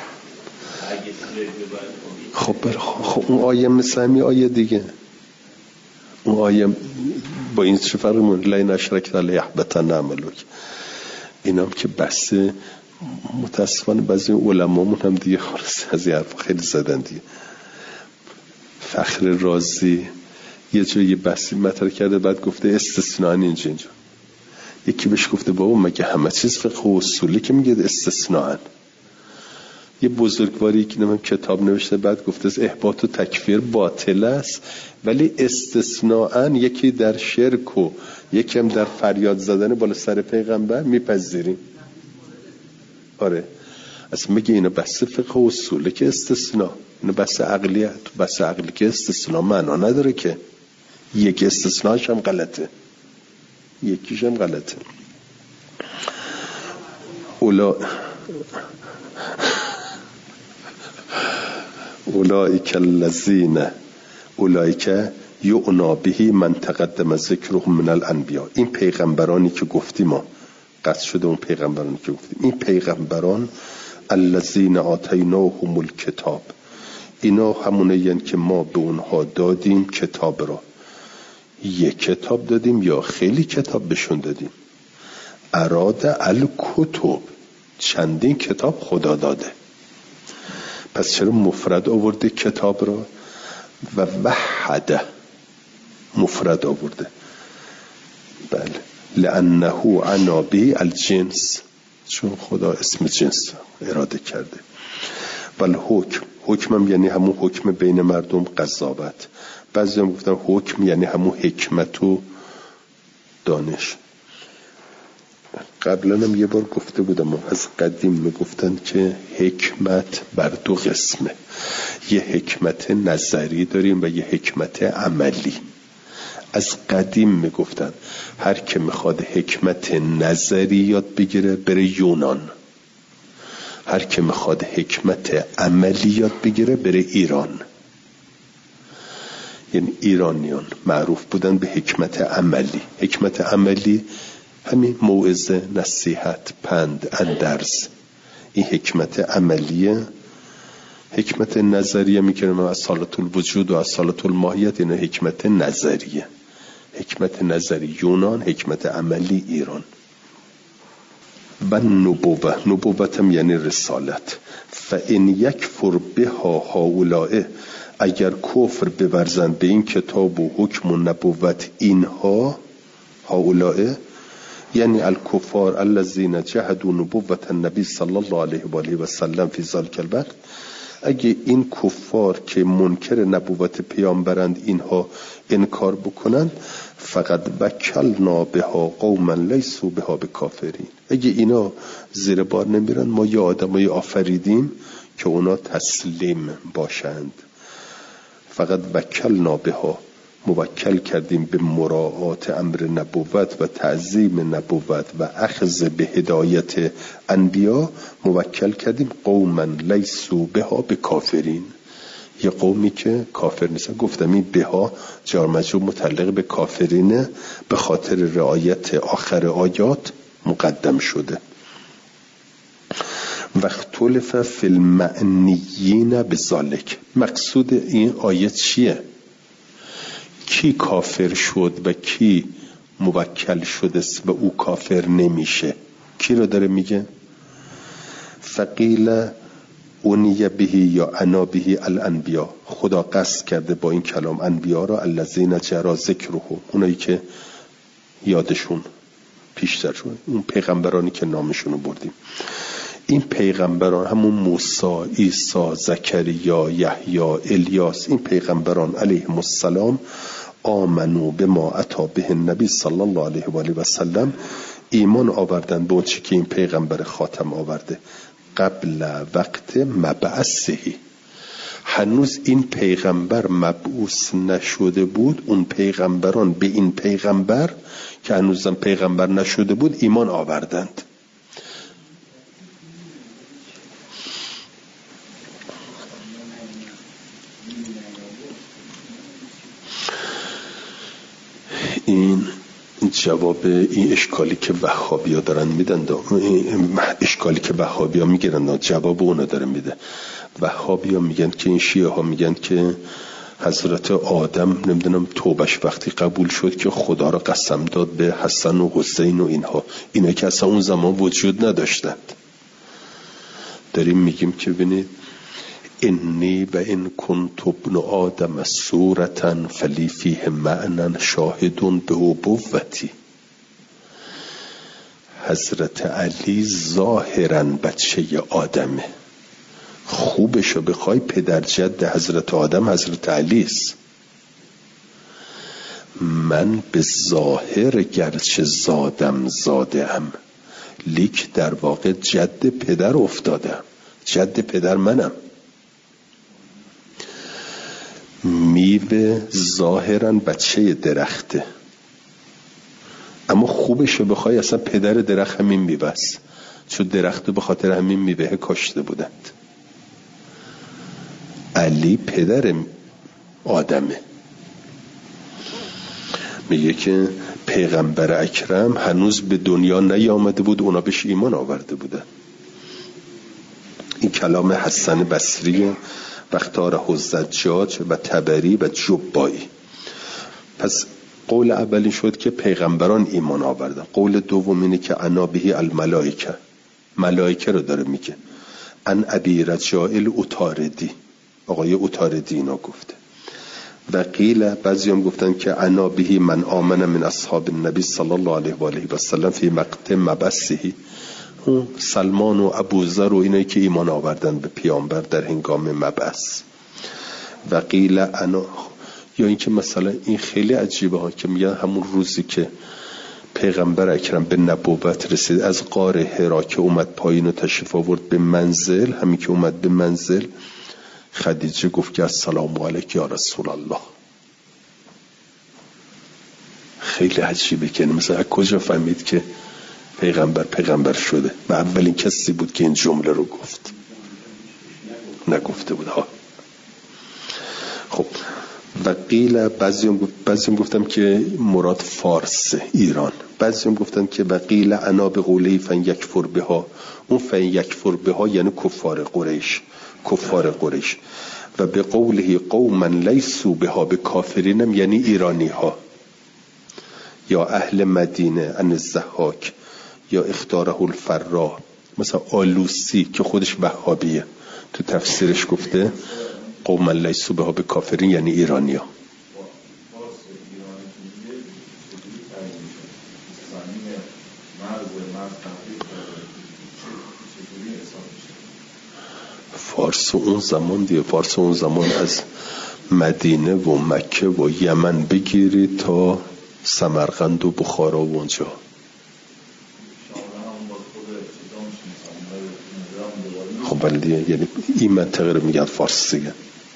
خب بله، خب اون آیه مثل همین آیه دیگه، اون آیه با این چه فرقی مونه؟ لئن اشرکت لیحبطن عملک. اینام که بحث متاسفانه بعضی علمامون هم دیگه خلاص از این حرف خیلی زدن دیگه. فخر رازی یه جایی بحثی مطرح کرده، بعد گفته استثناء اینجا. یکی بهش گفته بابا مگه همه چیز فقه و اصولی که میگه استثناء؟ یه بزرگواری که نمیم کتاب نوشته، بعد گفته از احباط و تکفیر باطل است، ولی استثناء یکی در شرک و یکی هم در فریاد زدن بالا سر پیغمبر میپذیریم. آره اصلا میگه اینا بحث فقه و اصوله که استثناء، اینا بحث عقلیه. تو بحث عقلی که استثناء معنا نداره که، یک استثناءش هم غلطه، یکیش هم غلطه. اولئک الذین اولئک یعنا به من تقدم ذکرهم من الانبیاء. این پیغمبرانی که گفتیم، ما قصد شده اون پیغمبرانی که گفتیم، این پیغمبران الذین آتیناهم الکتاب، اینا همونه یعنی که ما به اونها دادیم کتاب را. یک کتاب دادیم یا خیلی کتاب بهشون دادیم؟ اراد الکتب، چندین کتاب خدا داده. پس چرا مفرد آورده کتاب را؟ و وحده، مفرد آورده. بله، لأنه عنا به الجنس، چون خدا اسم جنس اراده کرده. بل حکمم یعنی همون حکم بین مردم، قضاوت. بعضی هم گفتن حکم یعنی همون حکمت و دانش. قبلا هم یه بار گفته بودم از قدیم میگفتن که حکمت بر دو قسمه، یه حکمت نظری داریم و یه حکمت عملی. از قدیم میگفتن هر که میخواد حکمت نظری یاد بگیره بره یونان، هر که میخواد حکمت عملی یاد بگیره بره ایران. یعنی ایرانیان معروف بودن به حکمت عملی. حکمت عملی همین موعظه، نصیحت، پند، اندرز، این حکمت عملیه. حکمت نظریه میکنم از اصالت الوجود و اصالت الماهیت، این حکمت نظریه. حکمت نظری یونان، حکمت عملی ایران. و نبوت هم یعنی رسالت. فإن یکفر بها هؤلاء، اگر کفر بورزند به این کتاب و حکم و نبوت اینها، هؤلاء یعنی الکفار الذین جحدوا نبوت النبی صلی الله علیه و آله و سلم فی ذلک الوقت، اگه این کفار که منکر نبوت پیامبرند اینها انکار بکنند، فقط وکلنا بها قوما لیسوا بها بکافرین، اگه اینا زیر بار نمیرن ما یه آدمای آفریدیم که اونا تسلیم باشند. فقط وکلنا بها، موکل کردیم به مراعات امر نبوت و تعظیم نبوت و اخذ به هدایت انبیا، موکل کردیم قوما لیسوا بها بکافرین، یه قومی که کافر نیستن. گفتم این بها جار مجرور متعلق به کافرینه، به خاطر رعایت آخر آیات مقدم شده. واختلف فی المعنیین بذلک، مقصود این آیه چیه؟ کی کافر شد و کی موکل شده و او کافر نمیشه؟ کی رو داره میگه؟ فقیل اونیه بهی یا انا بهی الانبیا، خدا قصد کرده با این کلام انبیا را، الذین جرى ذکرهم، اونایی که یادشون پیشتر شد، اون پیغمبرانی که نامشون رو بردیم. این پیغمبران همون موسی، عیسی، زکریا، یحیی، الیاس، این پیغمبران علیهم السلام آمنو بما اتی به النبی صلی الله علیه و آله و سلم، ایمان آوردن به اون چیزی که این پیغمبر خاتم آورده. قبل وقت مبعثه، هنوز این پیغمبر مبعوث نشده بود، اون پیغمبران به این پیغمبر که هنوزم پیغمبر نشده بود ایمان آوردند. این جواب این اشکالی که وهابیا دارن میدن، اشکالی که وهابیا میگیرن جواب اونا داره میده. وهابیا میگن که این شیعه ها میگن که حضرت آدم نمیدونم توبش وقتی قبول شد که خدا را قسم داد به حسن و حسین و اینا که اصلا اون زمان وجود نداشتند. داریم میگیم که ببینید انی و ان کنت ابن آدم صورتا فلی فیه معنی شاهدون به ابوتی. حضرت علی ظاهرا بچه آدمه، خوبشو بخوای پدر جد حضرت آدم حضرت علی است. من به ظاهر گرچه زادم زادم، لیک در واقع جد پدر افتادم، جد پدر منم. میوه ظاهرا بچه درخته، اما خوبشو بخوای اصلا پدر درخت همین میوه است، چون درختو به خاطر همین میوه کاشته بودند. علی پدر آدمه. میگه که پیغمبر اکرم هنوز به دنیا نیامده بود، اونا بهش ایمان آورده بودن. این کلام حسن بصری و اختاره زجاج و طبری و جبایی. پس قول اولی شد که پیغمبران ایمان آوردن. قول دوم اینه که انا بهی الملائکه، ملائکه رو داره میگه. ان ابی رجاء الاتاردی، آقای اتاردی اینا گفته. و قیل بعضی هم گفتن که انا بهی من آمن من اصحاب النبی صلی الله علیه و آله و سلم فی مقت مبعثه، اون سلمان و ابوذر و اینایی که ایمان آوردن به پیامبر در هنگام مبعث. و قیل انا، یا اینکه مثلا این خیلی عجیبه ها که میگن همون روزی که پیغمبر اکرم به نبوت رسید از غار حرا که اومد پایین و تشریف آورد به منزل، همین که اومد به منزل خدیجه گفت که السلام علیک یا رسول الله. خیلی عجیبه که مثلا کجا فهمید که پیغمبر شده و اولین کسی بود که این جمله رو گفت، نگفته بود ها. خب و قیل بعضیم گفتم که مراد فارس ایران، بعضیم گفتن که و قیل انا به قوله فن یکفر بها، اون فن یکفر بها یعنی کفار قریش و به قوله قوما لیسوا بها به کافرینم یعنی ایرانی ها یا اهل مدینه ان الضحاک یا اختاره الفرا، مثلا آلوسی که خودش وهابیه تو تفسیرش گفته قوما لیسوا بها به کافرین یعنی ایرانی ها. فارس اون زمان از مدینه و مکه و یمن بگیری تا سمرقند و بخارا و اونجا. خب ولی یعنی این منطقه رو میگن فارس دیگه.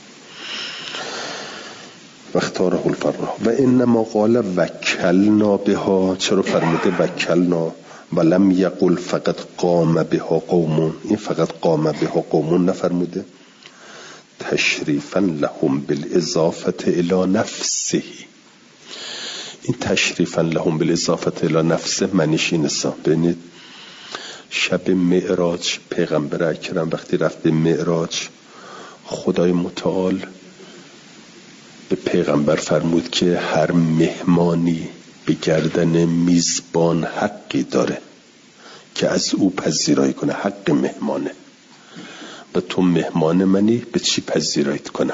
واختاره الفرا و انما قال وکلنا بها، چرا فرموده وکلنا ولم یقل فقط قام بها قومون، این فقط قام بها قومون نفرموده، تشریفا لهم بالاضافه الی نفسه. این تشریفا لهم بالاضافه الی نفسه معنیش این است. ببینید شب معراج پیغمبر اکرم وقتی رفت به معراج، خدای متعال به پیغمبر فرمود که هر مهمانی به گردن میزبان حقی داره که از او پذیرایی کنه، حق مهمانه و تو مهمان منی، به چی پذیرایت کنم؟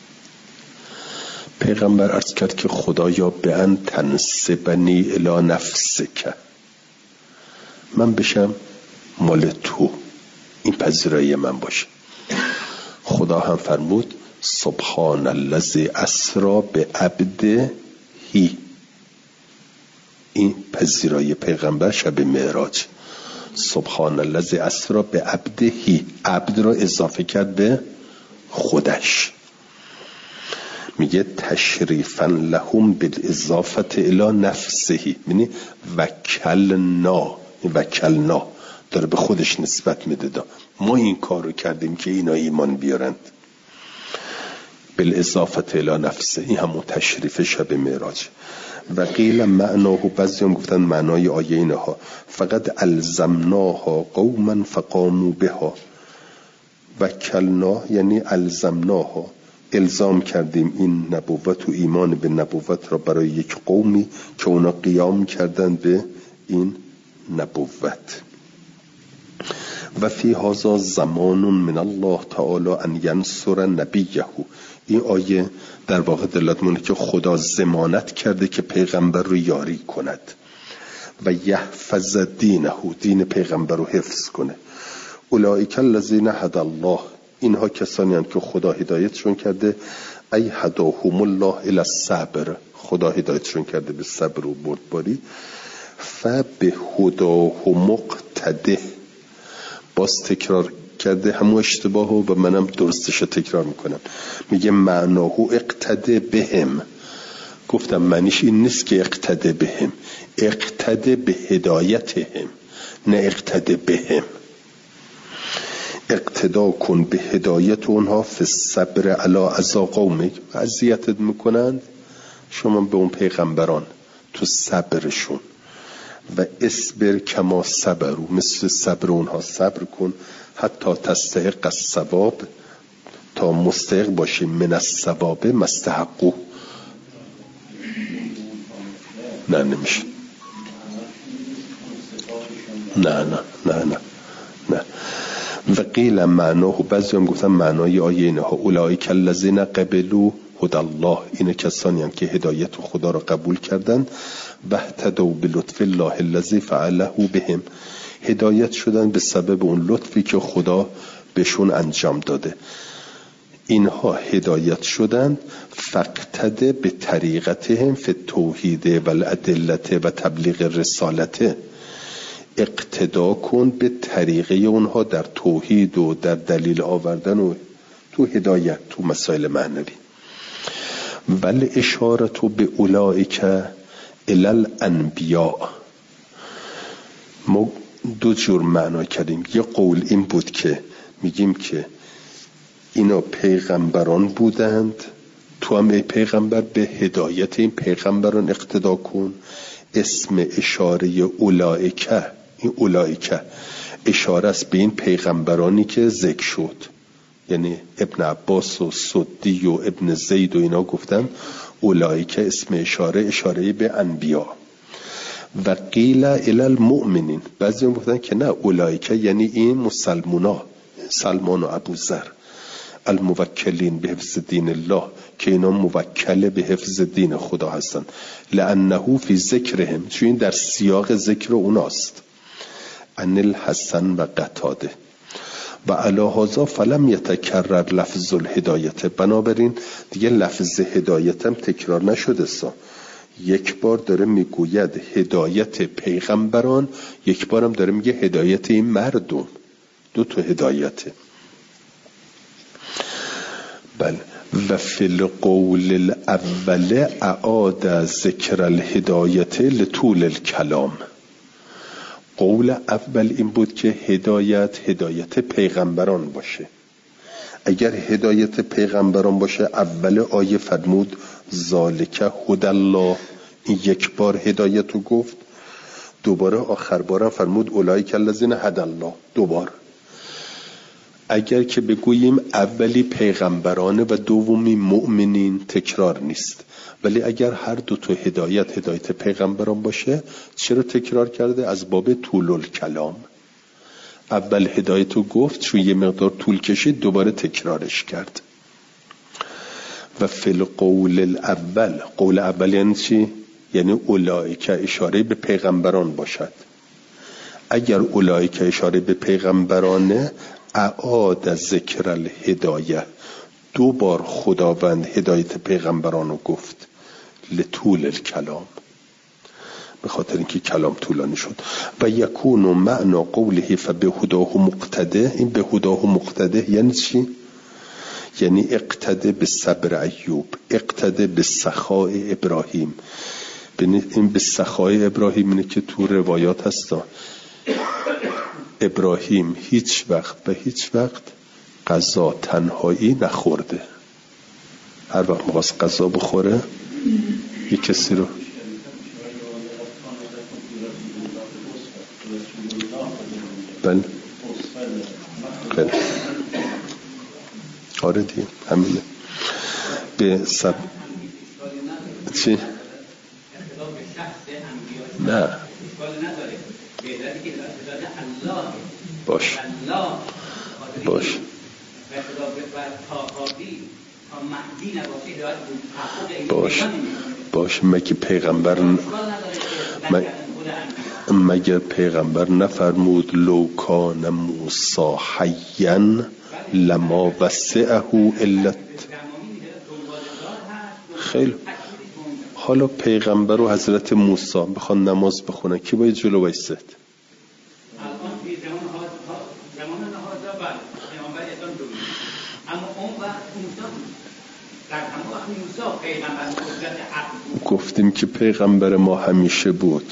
پیغمبر عرض کرد که خدایا به ان تنسبنی الی نفسک، من بشم مال تو، این پذیرایی من باشه. خدا هم فرمود سبحان الذی اسری بعبده، این پذیرایی پیغمبر شب معراج. سبحان الذی اسری بعبده، عبد را اضافه کرد به خودش. میگه تشریفا لهم بالاضافه الی نفسه، یعنی وکلنا داره به خودش نسبت میده، ما این کار رو کردیم که اینا ایمان بیارند. بالاضافه الی نفسه، این همون تشریف شب معراج. و قیل معناه، بعضی هم گفتن معنای آیه اینها فقط الزمناها قوما فقاموا بها، وکلنا یعنی الزمناها، الزام کردیم این نبوت و ایمان به نبوت را برای یک قومی که اونا قیام کردن به این نبوت. و فی هذا زمان من الله تعالی ان ینصر نبیه، این آیه در واقع دلالت می‌کنه که خدا ضمانت کرده که پیغمبر رو یاری کند و یحفظ دینه، دین پیغمبر رو حفظ کنه. اولئک الذین هدی الله، اینها کسانی هستند که خدا هدایتشون کرده، ای هداهم الله الی الصبر، خدا هدایتشون کرده به صبر و بردباری. فبهداه مقتده، باز تکرار کرده همون اشتباهو و منم درستش تکرار میکنم. میگه معناه اقتده بهم، گفتم معنیش این نیست که اقتده بهم، اقتده به هدایتهم، نه اقتده بهم. اقتدا کن به هدایت اونها فی الصبر علی اذی قومک، اذیتت میکنند شما به اون پیغمبران تو صبرشون، و اصبر کما صبروا، مثل صبر اونها صبر کن، حتی تستحق الثواب، تا مستحق باشی من الثواب مستحقو. نه نمیشه، نه و قیل معناه، بعضی هم گفتن معنای آیه اینها اولئک الذین قبلوا هدی الله، این کسانی هم که هدایت خدا را قبول کردند، واهتدوا بلطف الله الذی فعله بهم، هدایت شدن به سبب اون لطفی که خدا بهشون انجام داده. اینها هدایت شدند. فاقتد به طریقتهم فی التوحید و الادله و تبلیغ رسالته، اقتدا کن به طریقه اونها در توحید و در دلیل آوردن و تو هدایت، تو مسائل معنوی. ولی اشارت به اولئک الی الانبیاء، ما دو جور معنا کردیم. یه قول این بود که میگیم که اینا پیغمبران بودند، تو هم ای پیغمبر به هدایت این پیغمبران اقتدا کن. اسم اشاره اولئک، این اولئک اشاره است به این پیغمبرانی که ذکر شد، یعنی ابن عباس و سدی و ابن زید و اینا گفتن اولئک اسم اشاره به انبیا. و قیل الی المؤمنین، بعضی هم گفتن که نه، اولئک یعنی این مسلمونا، سلمان و ابوذر، الموکلین به حفظ دین الله، که اینا موکل به حفظ دین خدا هستن. لانه فی ذکرهم، چون این در سیاق ذکر اوناست. ان الحسن و قتاده و علی هذا فلم یتکرر لفظ الهدایت، بنابراین دیگه لفظ هدایت هم تکرار نشده. یک بار داره میگوید هدایت پیغمبران، یک بارم داره میگه هدایت این مردم، دو تا هدایته. بله. و فی القول الاول اعاد ذکر الهدایت لطول الکلام، قول اول این بود که هدایت پیغمبران باشه. اگر هدایت پیغمبران باشه، اول آیه فرمود ذالک هدی الله، این یک بار هدایت رو گفت، دوباره آخر بارم فرمود اولئک الذین هدی الله، دوبار. اگر که بگوییم اولی پیغمبرانه و دومی مؤمنین، تکرار نیست. ولی اگر هر دو تا هدایت پیغمبران باشه، چرا تکرار کرده؟ از باب طول الکلام. اول هدایت رو گفت، چون یه مقدار طول کشید دوباره تکرارش کرد. و فی القول الاول، قول اول یعنی چی؟ یعنی اولئک اشاره به پیغمبران باشد. اگر اولئک اشاره به پیغمبرانه، اعاد ذکر الهدایه، دو بار خداوند هدایت پیغمبران رو گفت، لطول الکلام، به خاطر اینکه کلام طولانی شد. و یکون معنا قوله فبهداه مقتده، این بهداه مقتده یعنی چی؟ یعنی اقتده به صبر ایوب، اقتده به سخاء ابراهیم. این به سخاء ابراهیم اینه که تو روایات هستا ابراهیم هیچ وقت غذا تنهایی نخورده. هر وقت می‌خواست غذا بخوره یک کسی رو بله آره دیگه همینه. به سب چی؟ نه باش مگه پیغمبر نفرمود لو کان موسی حیا لما وسعه الا. خیلی حالا پیغمبر و حضرت موسی بخوان نماز بخونن، کی باید جلو وایسد؟ گفتیم که پیغمبر ما همیشه بود.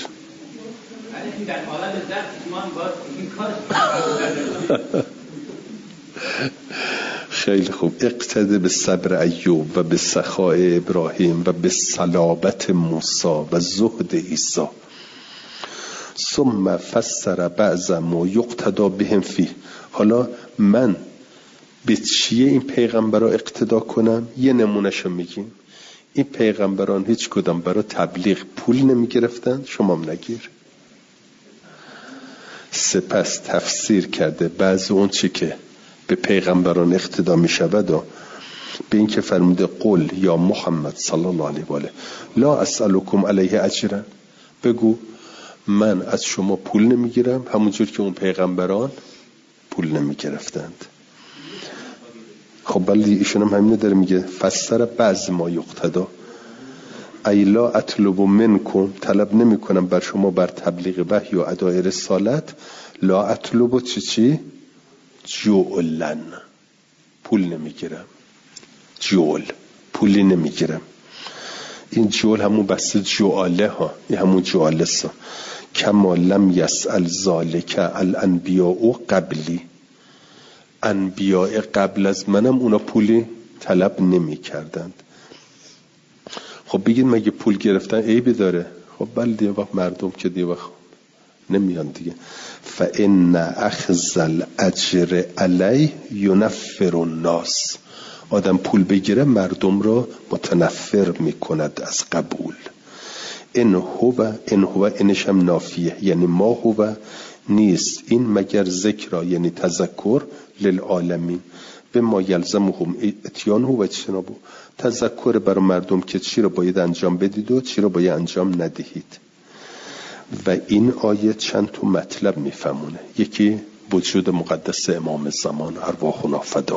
خیلی خوب. اقتده به صبر ایوب و به سخاء ابراهیم و به صلابت موسی و زهد عیسی. ثم فسر بعض ما یقتدا بهم فیه. حالا من به چیه این پیغمبران اقتدا کنم؟ یه نمونهشو میگیم. این پیغمبران هیچ کدام برای تبلیغ پول نمی گرفتن، شما هم نگیر. سپس تفسیر کرده بعض اون چی که به پیغمبران اقتدا می شود و به این که فرموده قل یا محمد صلی الله علیه و آله لا اسألکم علیه اجرا، بگو من از شما پول نمیگیرم همونجور که اون پیغمبران پول نمیگرفتند. خب ولی ایشون هم همینو داره میگه، فسر بعض ما یقتدا، ای لا اطلب منکم، طلب نمی کنم بر شما بر تبلیغ وحی و ادای رسالت، لا اطلب چی جولن، پول نمیگیرم، جول پولی نمیگیرم. این جول همون بسته جواله ها، این همون جوالسا، کما لم یسأل ذالک الانبیاء قبلی، انبیاء قبل از منم اونا پولی طلب نمی کردند. خب بگید مگه پول گرفتن عیبی داره؟ خب بله دیگه وقت مردم که دیگه وقت نمیان دیگه. فإن أخذ الأجر علی ینفر الناس، آدم پول بگیره مردم رو متنفر میکند از قبول. این هو اینش هم نافیه، یعنی ما هو نیست این مگر ذکر، یعنی تذکر للعالمین، به ما یلزمهم اتیان و اجتنابه، تذکر برای مردم که چی رو باید انجام بدید و چی رو باید انجام ندهید. و این آیه چند تا مطلب میفهمونه. یکی وجود مقدس امام زمان ارواحنا فدا.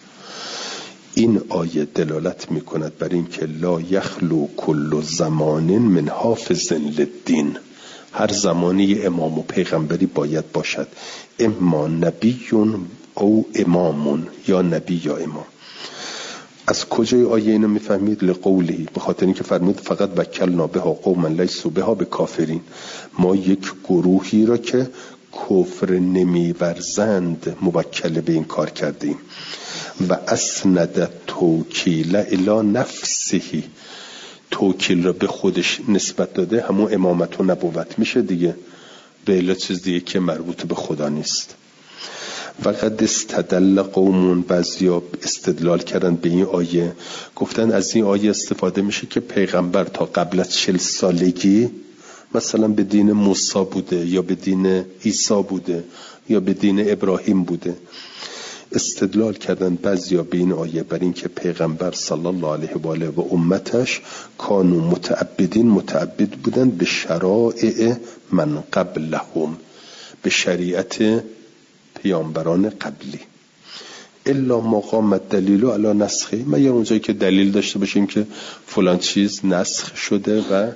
این آیه دلالت میکند بر این که لا یخلو کل زمان من حافظ للدین، هر زمانی امام و پیغمبری باید باشد، اما نبیون او امامون، یا نبی یا امام. از کجای آیه اینو میفهمید؟ لقوله، به خاطر اینکه فرمود فقط وکلنا بها قوما لیسوا بها بکافرین، ما یک گروهی را که کفر نمیورزند موکل به این کار کردیم. و اسند توکیل الی نفسه، توکیل را به خودش نسبت داده، همون امامت و نبوت میشه دیگه، به الا چیز دیگه که مربوط به خدا نیست. و قد استدل قومون، بعضیا استدلال کردن به این آیه، گفتن از این آیه استفاده میشه که پیغمبر تا قبل از 40 سالگی مثلا به دین موسی بوده یا به دین عیسی بوده یا به دین ابراهیم بوده. استدلال کردن بعضیا به این آیه بر این که پیغمبر صلی الله علیه و آله و امتش کانوا متعبد بودن به شرائع من قبلهم، به شریعت پیامبران قبلی. الا مقام دلیل علی نسخه، ما یا اونجایی که دلیل داشته باشیم که فلان چیز نسخ شده و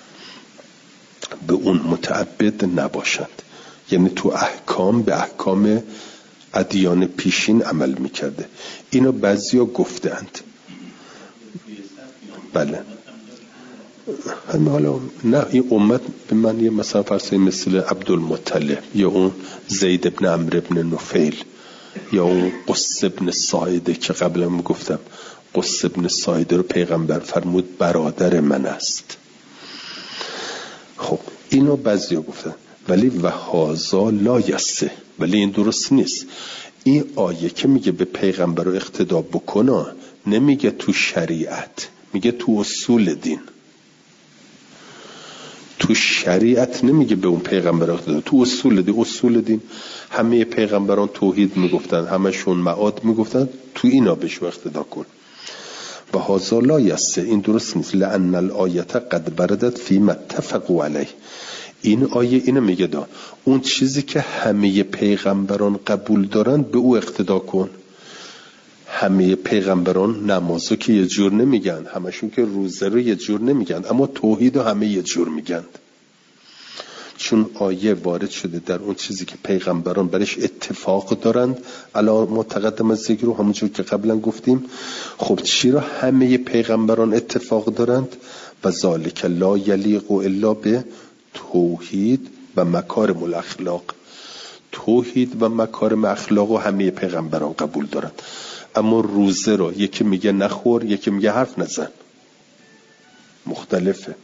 به اون متعبد نباشند، یعنی تو احکام به احکام ادیان پیشین عمل میکرده. اینو بعضیا گفتند. بله حالا نه، این امت به من یه مثلا فرض مثل عبدالمطلب یا اون زید ابن عمرو ابن نفیل یا اون قص ابن ساعده که قبلا گفتم قص ابن ساعده رو پیغمبر فرمود برادر من است. خب اینو بعضیا گفتن، ولی وهذا لا یسه، ولی این درست نیست. این آیه که میگه به پیغمبر رو اقتدا بکنه، نمیگه تو شریعت، میگه تو اصول دین. تو شریعت نمیگه به اون پیغمبر اقتدا، تو اصول دین همه پیغمبران توحید میگفتن، همشون معاد میگفتن، تو اینا بهش اقتدا کن. و هذا لا یسه، این درست نیست. لان الآیه قد بردت فی اتفقوا علیه، این آیه اینو میگه دا اون چیزی که همه پیغمبران قبول دارن به او اقتدا کن. همه پیغمبران نمازو که یه جور نمیگن، همشون که روزه رو یه جور نمیگن، اما توحید رو همه یه جور میگن، چون آیه وارد شده در اون چیزی که پیغمبران برش اتفاق دارند. الان متقدم از ذکر رو همونجور که قبلا گفتیم. خب چی رو همه پیغمبران اتفاق دارند؟ و ذالک لا یلیق الا به توحید و مکارم الاخلاق. توحید و مکارم اخلاق و همه پیغمبران قبول دارند، اما روزه رو یکی میگه نخور، یکی میگه حرف نزن، مختلفه.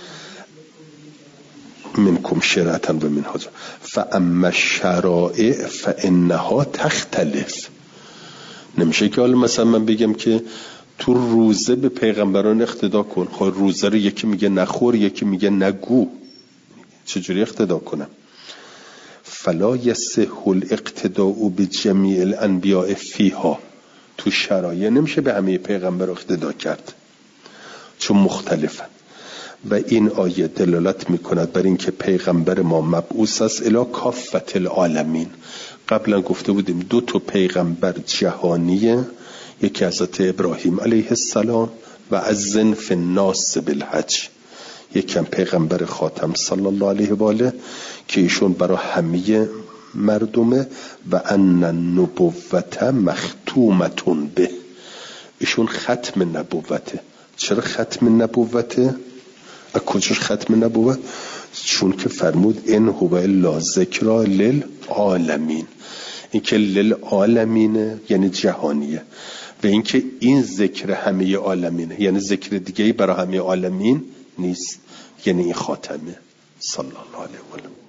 منکم شرعتا و منهاجا فاما الشرائع فانها تختلف. نمیشه که حالا مثلا من بگم که تو روزه به پیغمبران اقتدا کن، خب روزه رو یکی میگه نخور یکی میگه نگو، چجوری اقتدا کنم؟ فلا یصح الاقتداء بجمیع الانبیاء فیها، تو شرایع نمیشه به همه پیغمبر اقتدا کرد چون مختلفن. و این آیه دلالت میکند بر این که پیغمبر ما مبعوث است الی کافة العالمین. قبلا گفته بودیم 2 پیغمبر جهانیه، یکی حضرت ابراهیم علیه السلام و اذن فی الناس بالحج، یکی هم پیغمبر خاتم صلی الله علیه و آله که ایشون برای همه مردمه. و ان النبوت مختومتون به، ایشون ختم نبوته. چرا ختم نبوته؟ از کجاش ختم نبوت؟ چون که فرمود ان هو الا ذکر للعالمین. این که للعالمینه یعنی جهانیه، و این که این ذکر همه عالمینه یعنی ذکر دیگه‌ای برای همه عالمین نیست، یعنی این خاتمه صلی الله علیه و آله.